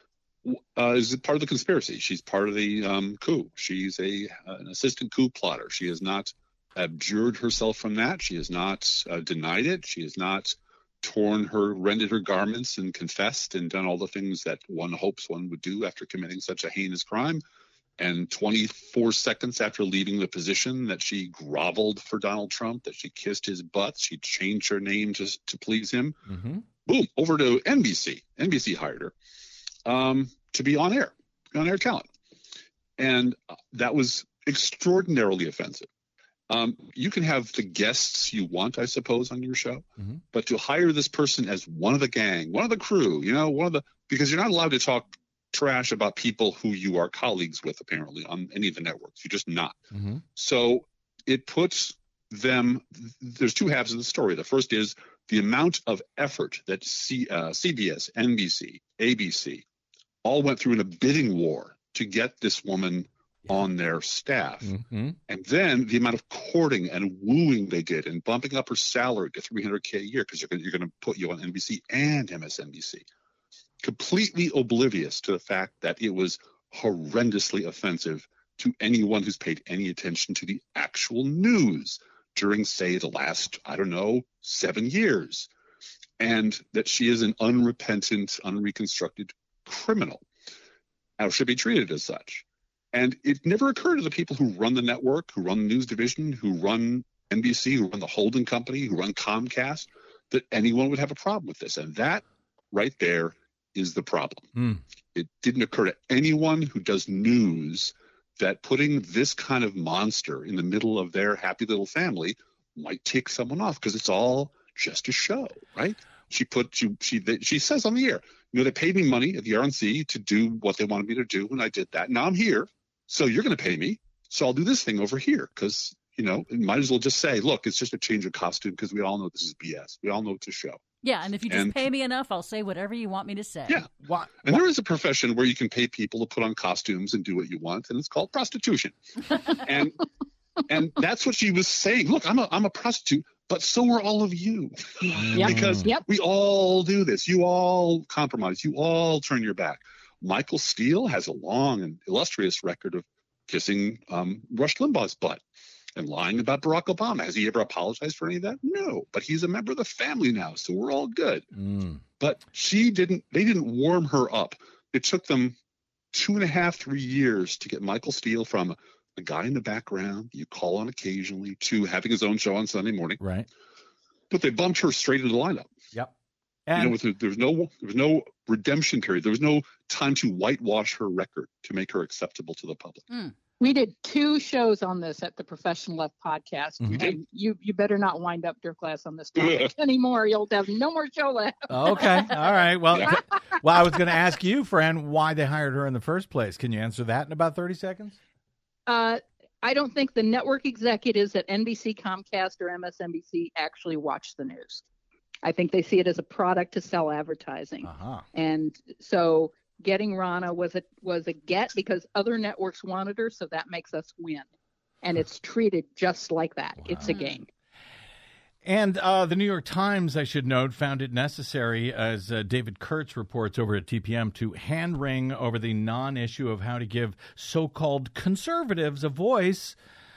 uh, is part of the conspiracy. She's part of the um, coup. She's a uh, an assistant coup plotter. She has not abjured herself from that. She has not uh, denied it. She has not torn her, rended her garments and confessed and done all the things that one hopes one would do after committing such a heinous crime. And twenty-four seconds after leaving the position, that she groveled for Donald Trump, that she kissed his butt, she changed her name to, to please him. Mm-hmm. Boom, over to N B C. N B C hired her um, to be on air, on air talent. And that was extraordinarily offensive. Um, you can have the guests you want, I suppose, on your show, mm-hmm. but to hire this person as one of the gang, one of the crew, you know, one of the, because you're not allowed to talk trash about people who you are colleagues with, apparently, on any of the networks. You're just not. Mm-hmm. So it puts them, there's two halves of the story. The first is the amount of effort that C, uh, C B S, N B C, A B C all went through in a bidding war to get this woman on their staff. Mm-hmm. And then the amount of courting and wooing they did and bumping up her salary to three hundred K a year because you're going you're going to put you on N B C and M S N B C. Completely oblivious to the fact that it was horrendously offensive to anyone who's paid any attention to the actual news during, say, the last, I don't know, seven years. And that she is an unrepentant, unreconstructed criminal. Now, should be treated as such. And it never occurred to the people who run the network, who run the news division, who run N B C, who run the holding company, who run Comcast, that anyone would have a problem with this. And that right there is the problem. Mm. It didn't occur to anyone who does news that putting this kind of monster in the middle of their happy little family might tick someone off, because it's all just a show, right? She put she she she says on the air, you know, they paid me money at the R N C to do what they wanted me to do, and I did that. Now I'm here. So you're going to pay me, so I'll do this thing over here, because, you know, it might as well just say, look, it's just a change of costume, because we all know this is B S. We all know it's a show. Yeah, and if you just and, pay me enough, I'll say whatever you want me to say. Yeah, why, and why? there is a profession where you can pay people to put on costumes and do what you want, and it's called prostitution. and and that's what she was saying. Look, I'm a I'm a prostitute, but so are all of you, Yep. because yep. we all do this. You all compromise. You all turn your back. Michael Steele has a long and illustrious record of kissing um, Rush Limbaugh's butt and lying about Barack Obama. Has he ever apologized for any of that? No, but he's a member of the family now, so we're all good. Mm. But she didn't, they didn't warm her up. It took them two and a half, three years to get Michael Steele from a guy in the background you call on occasionally to having his own show on Sunday morning. Right. but they bumped her straight into the lineup. Yep. And And you know, with, there was no there was no redemption period. There was no time to whitewash her record to make her acceptable to the public. Mm. We did two shows on this at the Professional Left podcast. Mhm. We did. And you you better not wind up Dirk Glass on this topic anymore. You'll have no more show left. okay, all right. Well, well, I was going to ask you, Fran, why they hired her in the first place. Can you answer that in about thirty seconds? Uh, I don't think the network executives at N B C, Comcast, or M S N B C actually watch the news. I think they see it as a product to sell advertising. Uh-huh. And so getting Rana was a was a get because other networks wanted her, so that makes us win. And it's treated just like that. Wow. It's a game. And uh, the New York Times, I should note, found it necessary, as uh, David Kurtz reports over at T P M, to hand-wring over the non-issue of how to give so-called conservatives a voice.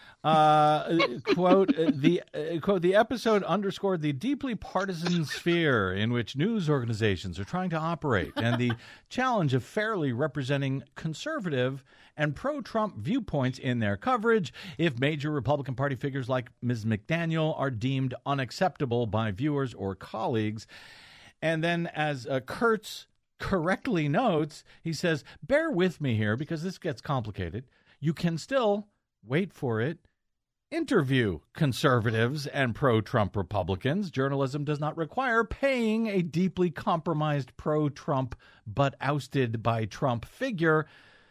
Uh, quote, the uh, quote, the episode underscored the deeply partisan sphere in which news organizations are trying to operate and the challenge of fairly representing conservative and pro-Trump viewpoints in their coverage if major Republican Party figures like Miz McDaniel are deemed unacceptable by viewers or colleagues. And then, as uh, Kurtz correctly notes, he says, bear with me here because this gets complicated. You can still, wait for it, interview conservatives and pro-Trump Republicans. Journalism does not require paying a deeply compromised pro-Trump but ousted by Trump figure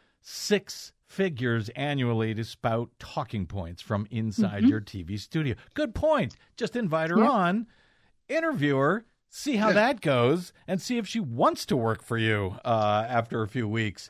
six figures annually to spout talking points from inside Mm-hmm. your T V studio. Good point. Just invite her Yeah. on, interview her, see how Yeah. that goes, and see if she wants to work for you uh, after a few weeks.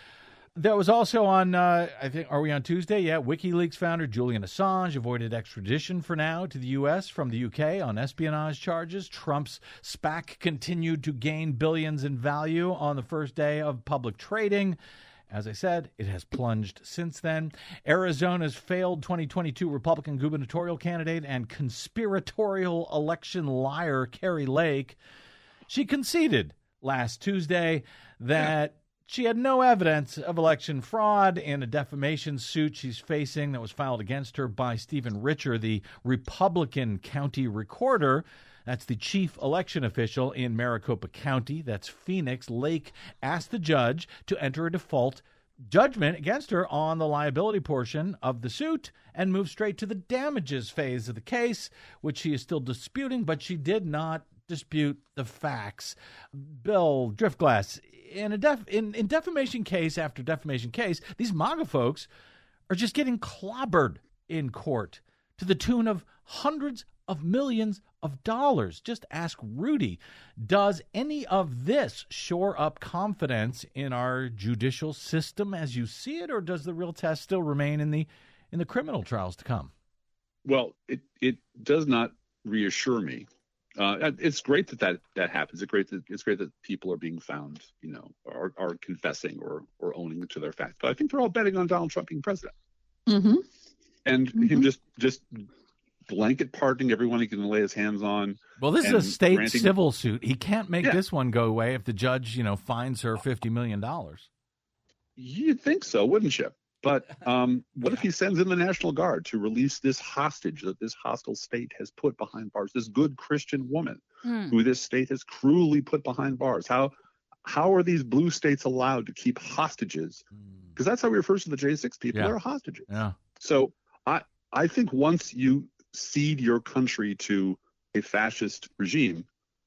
That was also on, uh, I think, are we on Tuesday? Yeah, WikiLeaks founder Julian Assange avoided extradition for now to the U S from the U K on espionage charges. Trump's SPAC continued to gain billions in value on the first day of public trading. As I said, it has plunged since then. Arizona's failed twenty twenty-two Republican gubernatorial candidate and conspiratorial election liar Carrie Lake, she conceded last Tuesday that she had no evidence of election fraud in a defamation suit she's facing that was filed against her by Stephen Richer, the Republican county recorder. That's the chief election official in Maricopa County. That's Phoenix. Lake asked the judge to enter a default judgment against her on the liability portion of the suit and move straight to the damages phase of the case, which she is still disputing, but she did not dispute the facts. Bill Driftglass, in a def- in, in defamation case after defamation case, these MAGA folks are just getting clobbered in court to the tune of hundreds of millions of dollars. Just ask Rudy. Does any of this shore up confidence in our judicial system as you see it, or does the real test still remain in the in the criminal trials to come? Well, it, it does not reassure me. Uh, it's great that, that that happens. It's great that it's great that people are being found, you know, are, are confessing or or owning to their facts. But I think they're all betting on Donald Trump being president, Mm-hmm. and Mhm. him just just blanket pardoning everyone he can lay his hands on. Well, this and is a state granting- civil suit. He can't make Yeah. this one go away if the judge, you know, fines her fifty million dollars. You'd think so, wouldn't you? But um, what if he sends in the National Guard to release this hostage that this hostile state has put behind bars? This good Christian woman Hmm. who this state has cruelly put behind bars. How how are these blue states allowed to keep hostages? Because that's how he refers to the J six people. Yeah. They're hostages. Yeah. So I I think once you cede your country to a fascist regime,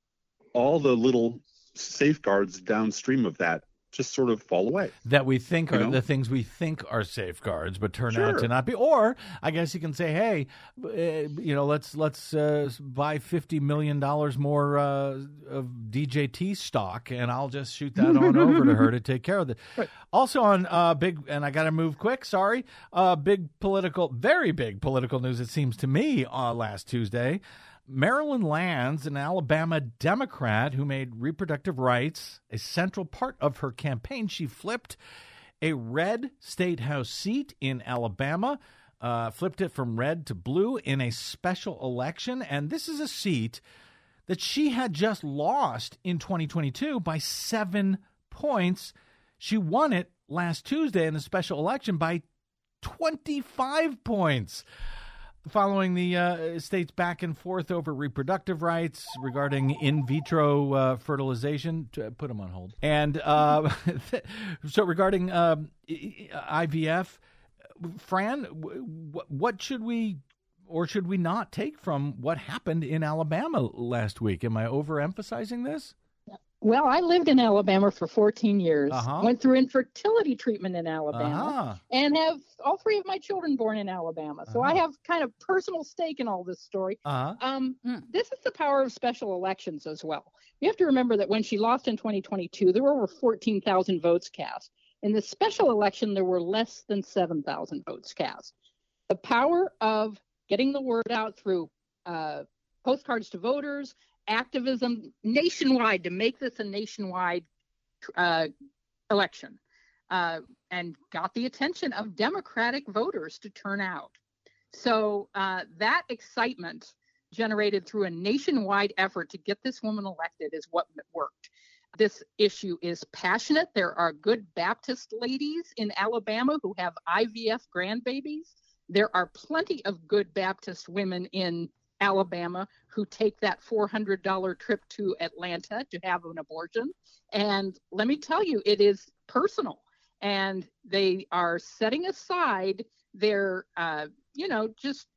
all the little safeguards downstream of that just sort of fall away. That we think You are know? the things we think are safeguards, but turn out Sure. to not be. Or I guess you can say, hey, uh, you know, let's let's uh, buy fifty million dollars more uh, of D J T stock, and I'll just shoot that on over to her to take care of it. Right. Also on uh, big, and I got to move quick. Sorry, uh, big political, very big political news. It seems to me uh, last Tuesday. Marilyn Lands, an Alabama Democrat who made reproductive rights a central part of her campaign. She flipped a red state house seat in Alabama, uh, flipped it from red to blue in a special election. And this is a seat that she had just lost in twenty twenty-two by seven points. She won it last Tuesday in the special election by twenty-five points. following the uh, states back and forth over reproductive rights regarding in vitro uh, fertilization. To put them on hold. And uh, so regarding uh, I V F, Fran, what should we or should we not take from what happened in Alabama last week? Am I overemphasizing this? Well, I lived in Alabama for fourteen years, Uh-huh. went through infertility treatment in Alabama, Uh-huh. and have all three of my children born in Alabama. So Uh-huh. I have kind of personal stake in all this story. Uh-huh. Um, Hmm. This is the power of special elections as well. You have to remember that when she lost in twenty twenty-two, there were over fourteen thousand votes cast. In the special election, there were less than seven thousand votes cast. The power of getting the word out through uh, postcards to voters, activism nationwide to make this a nationwide uh, election, uh, and got the attention of Democratic voters to turn out. So uh, that excitement generated through a nationwide effort to get this woman elected is what worked. This issue is passionate. There are good Baptist ladies in Alabama who have I V F grandbabies. There are plenty of good Baptist women in Alabama who take that four hundred dollars trip to Atlanta to have an abortion. And let me tell you, it is personal. And they are setting aside their, uh, you know, just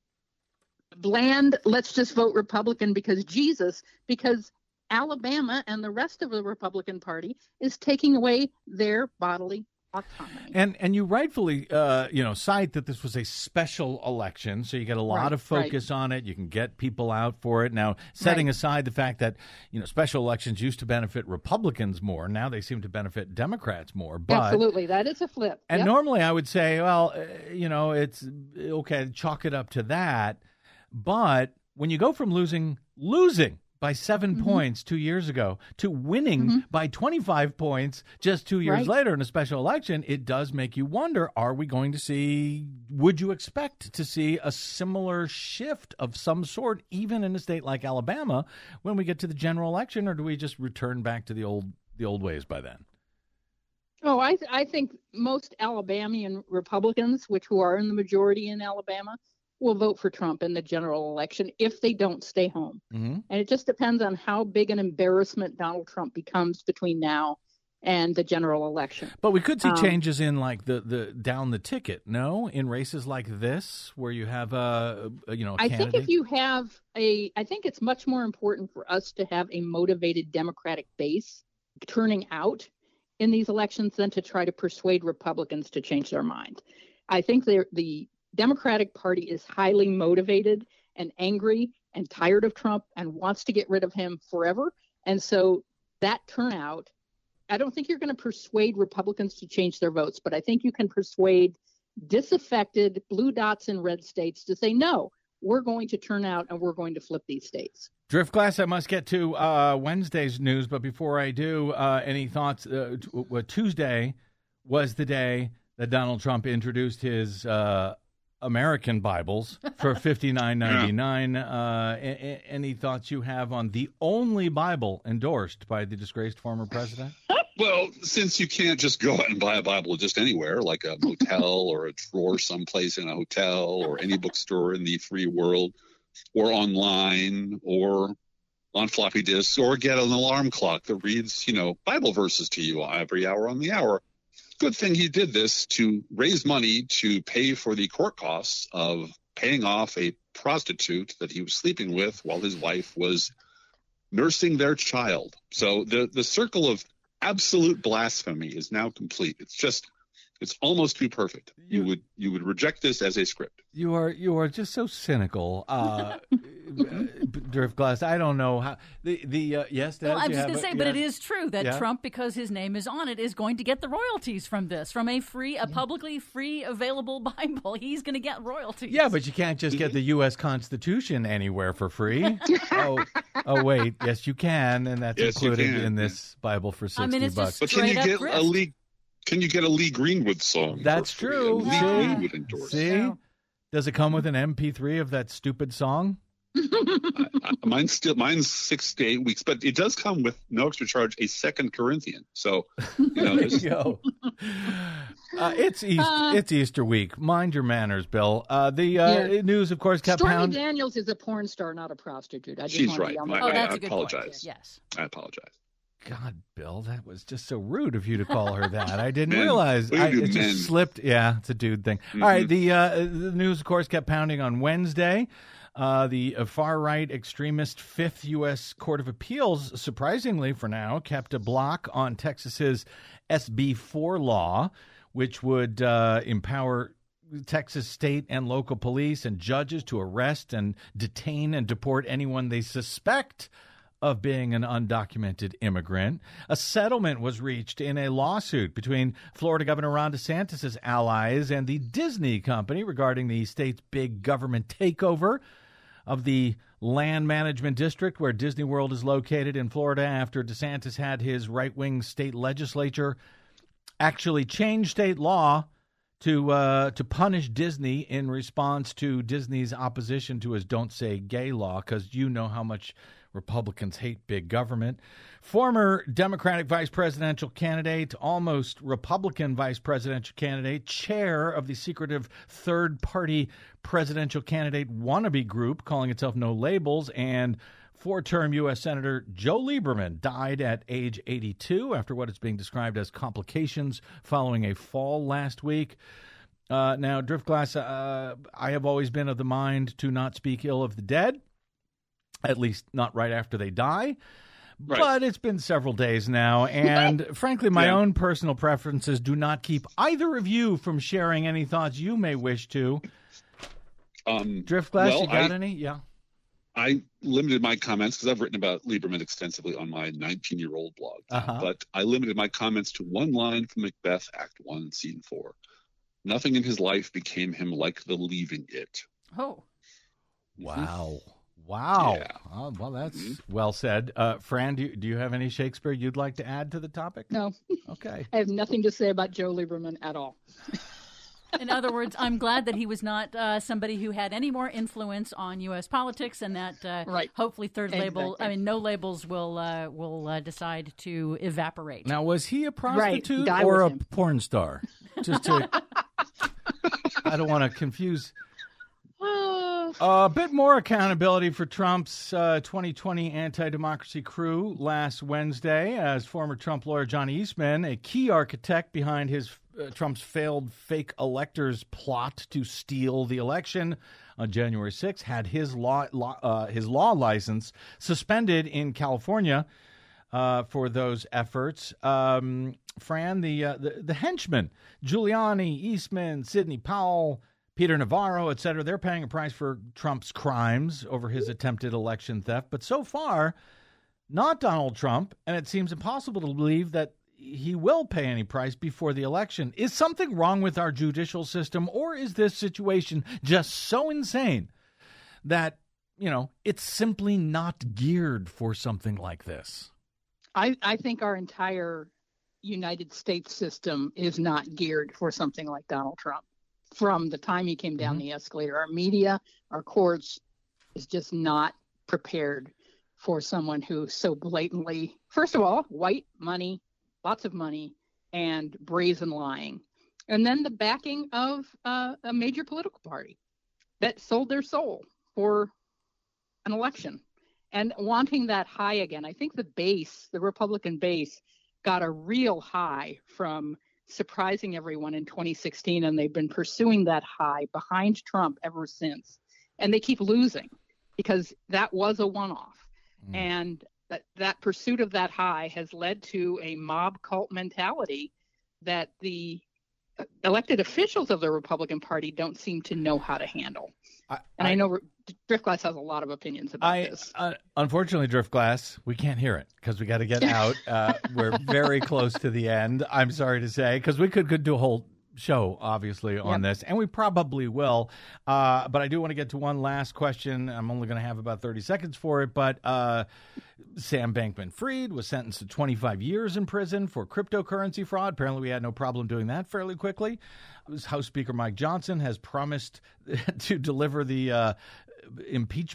bland, let's just vote Republican because Jesus, because Alabama and the rest of the Republican Party is taking away their bodily autonomy. And and you rightfully, uh, you know, cite that this was a special election, so you get a lot Right, of focus right. on it. You can get people out for it. Now, setting Right. aside the fact that, you know, special elections used to benefit Republicans more, now they seem to benefit Democrats more. But Absolutely, that is a flip. And Yep. normally I would say, well, uh, you know, it's okay, chalk it up to that. But when you go from losing, losing by seven Mm-hmm. points two years ago to winning Mm-hmm. by twenty-five points just two years Right. later in a special election, it does make you wonder, are we going to see, would you expect to see a similar shift of some sort, even in a state like Alabama, when we get to the general election, or do we just return back to the old the old ways by then? Oh, I th- I think most Alabamian Republicans, which who are in the majority in Alabama, will vote for Trump in the general election if they don't stay home. Mm-hmm. And it just depends on how big an embarrassment Donald Trump becomes between now and the general election. But we could see Um, changes in like the, the down the ticket, no? In races like this, where you have a, a you know, a I candidate. think if you have a, I think it's much more important for us to have a motivated Democratic base turning out in these elections than to try to persuade Republicans to change their mind. I think they're, the Democratic Party is highly motivated and angry and tired of Trump and wants to get rid of him forever. And so that turnout, I don't think you're going to persuade Republicans to change their votes, but I think you can persuade disaffected blue dots in red states to say, no, we're going to turn out and we're going to flip these states. Driftglass, I must get to uh, Wednesday's news, but before I do, uh, any thoughts? Uh, t- uh, Tuesday was the day that Donald Trump introduced his uh, American Bibles for fifty-nine ninety-nine. Uh, a- a- any thoughts you have on the only Bible endorsed by the disgraced former president? Well, since you can't just go out and buy a Bible just anywhere, like a motel or a drawer someplace in a hotel or any bookstore in the free world, or online or on floppy disks, or get an alarm clock that reads, you know, Bible verses to you every hour on the hour. Good thing he did this to raise money to pay for the court costs of paying off a prostitute that he was sleeping with while his wife was nursing their child. So the, the circle of absolute blasphemy is now complete. It's just, it's almost too perfect. You would you would reject this as a script. You are you are just so cynical, uh, Driftglass. I don't know how the the uh, yes. Des, Well, I you was have going to a- say, but yes. it is true that Yeah. Trump, because his name is on it, is going to get the royalties from this, from a free, a publicly free available Bible. He's going to get royalties. Yeah, but you can't just get the U S Constitution anywhere for free. oh, oh, wait, yes, you can, and that's Yes, you included can. in this Bible for sixty I mean, it's bucks. just But can you Straight up get grift. a Lee? Can you get a Lee Greenwood song? That's for free? true. A Lee See? Greenwood endorsed. See, No. does it come with an M P three of that stupid song? I, I, mine's still mine's six to eight weeks, but it does come with no extra charge a second Corinthian. So you know, there you go. Uh, it's Easter. Uh, it's Easter week. Mind your manners, Bill. Uh, the uh, yeah. news, of course, kept Stormy pound- Daniels is a porn star, not a prostitute. I just She's right. To I, oh, that's I, a good apologize. Point. Yes, I apologize. God, Bill, that was just so rude of you to call her that. I didn't men. realize. I, it men? just slipped. Yeah, it's a dude thing. Mm-hmm. All right, the uh, the news, of course, kept pounding on Wednesday. Uh, the uh, far-right extremist Fifth U S Court of Appeals, surprisingly for now, kept a block on Texas's S B four law, which would uh, empower Texas state and local police and judges to arrest and detain and deport anyone they suspect of being an undocumented immigrant. A settlement was reached in a lawsuit between Florida Governor Ron DeSantis' allies and the Disney company regarding the state's big government takeover of the land management district where Disney World is located in Florida after DeSantis had his right-wing state legislature actually change state law to uh, to punish Disney in response to Disney's opposition to his Don't Say Gay law, because you know how much Republicans hate big government. Former Democratic vice presidential candidate, almost Republican vice presidential candidate, chair of the secretive third-party presidential candidate wannabe group calling itself No Labels, and four-term U S Senator Joe Lieberman died at age eighty-two after what is being described as complications following a fall last week. Uh, now, Driftglass, uh, I have always been of the mind to not speak ill of the dead, at least not right after they die. Right. But it's been several days now, and frankly, my yeah. own personal preferences do not keep either of you from sharing any thoughts you may wish to. Um, Driftglass, well, you got I, any? Yeah. I limited my comments because I've written about Lieberman extensively on my nineteen-year-old blog. Uh-huh. But I limited my comments to one line from Macbeth, Act One, Scene Four. Nothing in his life became him like the leaving it. Oh. Wow. Wow. Yeah. Oh, well, that's mm-hmm. well said. Uh, Fran, do you, do you have any Shakespeare you'd like to add to the topic? No. Okay. I have nothing to say about Joe Lieberman at all. In other words, I'm glad that he was not uh, somebody who had any more influence on U S politics, and that uh, right. hopefully third exactly. label, I mean, no labels will uh, will uh, decide to evaporate. Now, was he a prostitute right. or a him. porn star? Just to, I don't want to confuse. A bit more accountability for Trump's uh, twenty twenty anti-democracy crew last Wednesday, as former Trump lawyer John Eastman, a key architect behind his uh, Trump's failed fake electors plot to steal the election on January sixth, had his law, law uh, his law license suspended in California uh, for those efforts. Um, Fran, the, uh, the the henchmen, Giuliani, Eastman, Sidney Powell, Peter Navarro, et cetera, they're paying a price for Trump's crimes over his attempted election theft. But so far, not Donald Trump, and it seems impossible to believe that he will pay any price before the election. Is something wrong with our judicial system, or is this situation just so insane that, you know, it's simply not geared for something like this? I, I think our entire United States system is not geared for something like Donald Trump. From the time he came down mm-hmm. the escalator, our media, our courts is just not prepared for someone who so blatantly, first of all, white money, lots of money, and brazen lying. And then the backing of uh, a major political party that sold their soul for an election and wanting that high again. I think the base, the Republican base, got a real high from surprising everyone in twenty sixteen, and they've been pursuing that high behind Trump ever since. And they keep losing because that was a one-off. Mm. And that, that pursuit of that high has led to a mob cult mentality that the elected officials of the Republican Party don't seem to know how to handle. I, and I, I know Driftglass has a lot of opinions about I, this. Uh, unfortunately, Driftglass, we can't hear it because we got to get out. Uh, we're very close to the end, I'm sorry to say, because we could, could do a whole show, obviously, on yep. this, and we probably will. Uh, but I do want to get to one last question. I'm only going to have about thirty seconds for it, but uh, Sam Bankman-Fried was sentenced to twenty-five years in prison for cryptocurrency fraud. Apparently, we had no problem doing that fairly quickly. House Speaker Mike Johnson has promised to deliver the uh, impeachment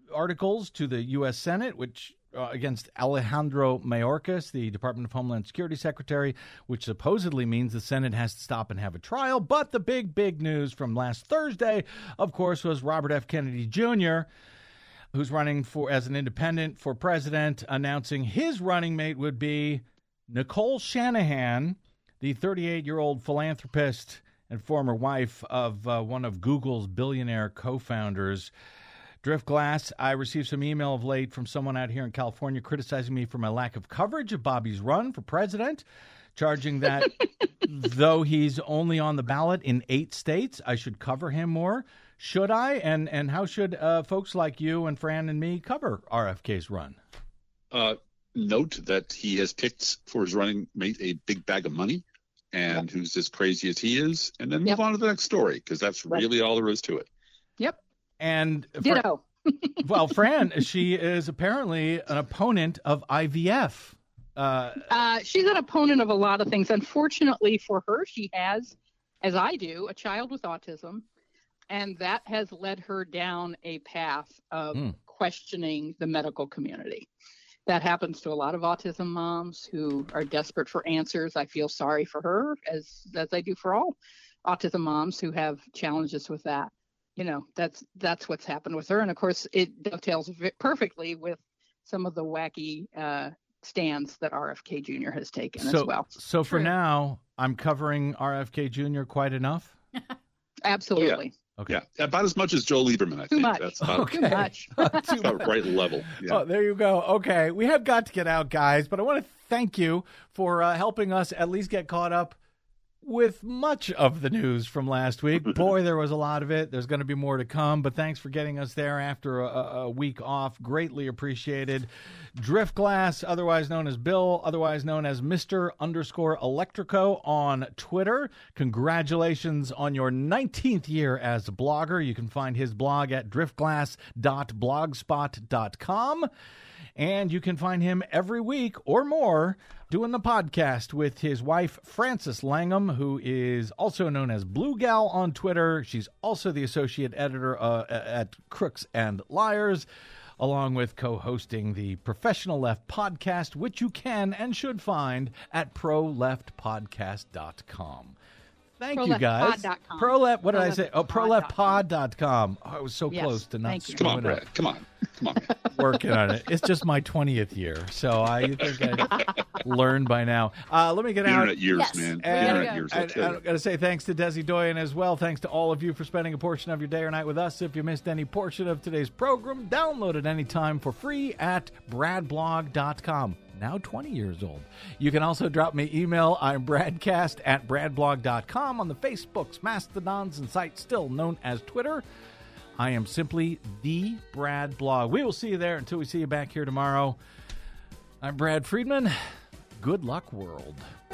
articles to the U S Senate, which uh, against Alejandro Mayorkas, the Department of Homeland Security Secretary, which supposedly means the Senate has to stop and have a trial. But the big, big news from last Thursday, of course, was Robert F. Kennedy Junior, who's running for as an independent for president, announcing his running mate would be Nicole Shanahan, the thirty-eight-year-old philanthropist and former wife of uh, one of Google's billionaire co-founders. Driftglass, I received some email of late from someone out here in California criticizing me for my lack of coverage of Bobby's run for president, charging that though he's only on the ballot in eight states, I should cover him more. Should I? And and how should uh, folks like you and Fran and me cover R F K's run? Uh, note that he has picked for his running mate a big bag of money, and yep. who's as crazy as he is, and then yep. move on to the next story, because that's right. really all there is to it. Yep. And Ditto. Well, Fran, she is apparently an opponent of I V F. Uh, uh, she's an opponent of a lot of things. Unfortunately for her, she has, as I do, a child with autism, and that has led her down a path of mm. questioning the medical community. That happens to a lot of autism moms who are desperate for answers. I feel sorry for her, as as I do for all autism moms who have challenges with that. You know, that's that's what's happened with her. And, of course, it dovetails perfectly with some of the wacky uh, stands that R F K Junior has taken so, as well. So for True. now, I'm covering R F K Junior quite enough? Absolutely. Oh, yeah. Okay. Yeah, about as much as Joe Lieberman, I Too think. Much. That's about, okay. Too much. That's about right level. Yeah. Oh, there you go. Okay. We have got to get out, guys, but I want to thank you for uh, helping us at least get caught up with much of the news from last week. Boy, there was a lot of it. There's going to be more to come, but thanks for getting us there after a, a week off. Greatly appreciated. Driftglass, otherwise known as Bill, otherwise known as Mister underscore Electrico on Twitter. Congratulations on your nineteenth year as a blogger. You can find his blog at driftglass dot blogspot dot com. And you can find him every week or more doing the podcast with his wife, Frances Langham, who is also known as Blue Gal on Twitter. She's also the associate editor uh, at Crooks and Liars, along with co-hosting the Professional Left podcast, which you can and should find at pro left podcast dot com. Thank you, guys. ProLeft, what did I say? Oh, pro left pod dot com. Oh, I was so yes, close to not Come on, Brad. Come on. Come on. Working on it. It's just my twentieth year, so I think I learned by now. Uh, let me get Internet out. Internet years, yes. man. And, Internet years. I, I, I got to say thanks to Desi Doyen as well. Thanks to all of you for spending a portion of your day or night with us. If you missed any portion of today's program, download it anytime for free at brad blog dot com. Now twenty years old. You can also drop me email. I'm bradcast at brad blog dot com on the Facebooks, Mastodons, and sites still known as Twitter. I am simply the Brad Blog. We will see you there until we see you back here tomorrow. I'm Brad Friedman. Good luck, world.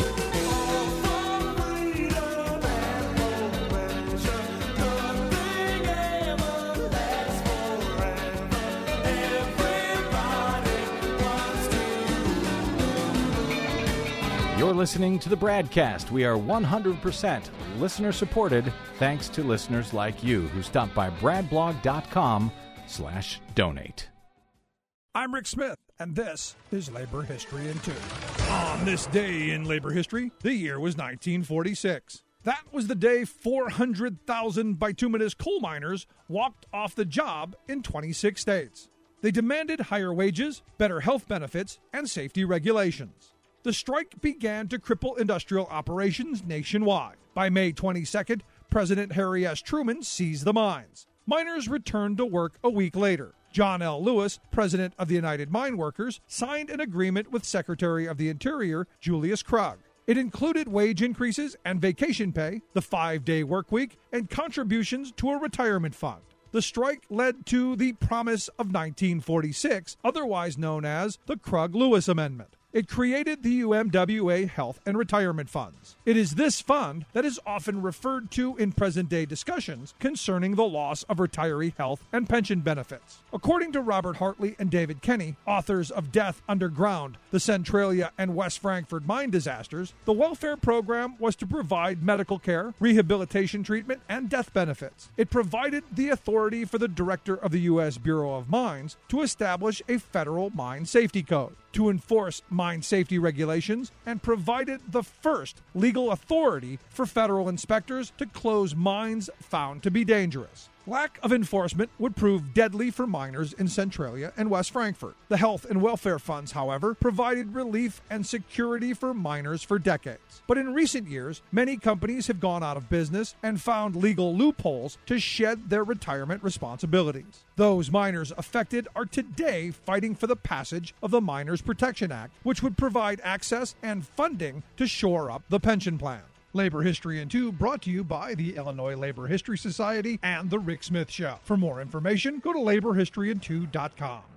You're listening to the Bradcast. We are one hundred percent listener-supported thanks to listeners like you who stop by brad blog dot com slash donate. I'm Rick Smith, and this is Labor History in Two. On this day in labor history, the year was nineteen forty-six. That was the day four hundred thousand bituminous coal miners walked off the job in twenty-six states. They demanded higher wages, better health benefits, and safety regulations. The strike began to cripple industrial operations nationwide. By May twenty-second, President Harry S. Truman seized the mines. Miners returned to work a week later. John L. Lewis, president of the United Mine Workers, signed an agreement with Secretary of the Interior Julius Krug. It included wage increases and vacation pay, the five-day work week, and contributions to a retirement fund. The strike led to the Promise of nineteen forty-six, otherwise known as the Krug-Lewis Amendment. It created the U M W A Health and Retirement Funds. It is this fund that is often referred to in present-day discussions concerning the loss of retiree health and pension benefits. According to Robert Hartley and David Kenny, authors of Death Underground, the Centralia and West Frankfort mine disasters, the welfare program was to provide medical care, rehabilitation treatment, and death benefits. It provided the authority for the director of the U S Bureau of Mines to establish a federal mine safety code, to enforce mine safety regulations, and provided the first legal authority for federal inspectors to close mines found to be dangerous. Lack of enforcement would prove deadly for miners in Centralia and West Frankfort. The health and welfare funds, however, provided relief and security for miners for decades. But in recent years, many companies have gone out of business and found legal loopholes to shed their retirement responsibilities. Those miners affected are today fighting for the passage of the Miners Protection Act, which would provide access and funding to shore up the pension plan. Labor History in two brought to you by the Illinois Labor History Society and The Rick Smith Show. For more information, go to labor history in two dot com.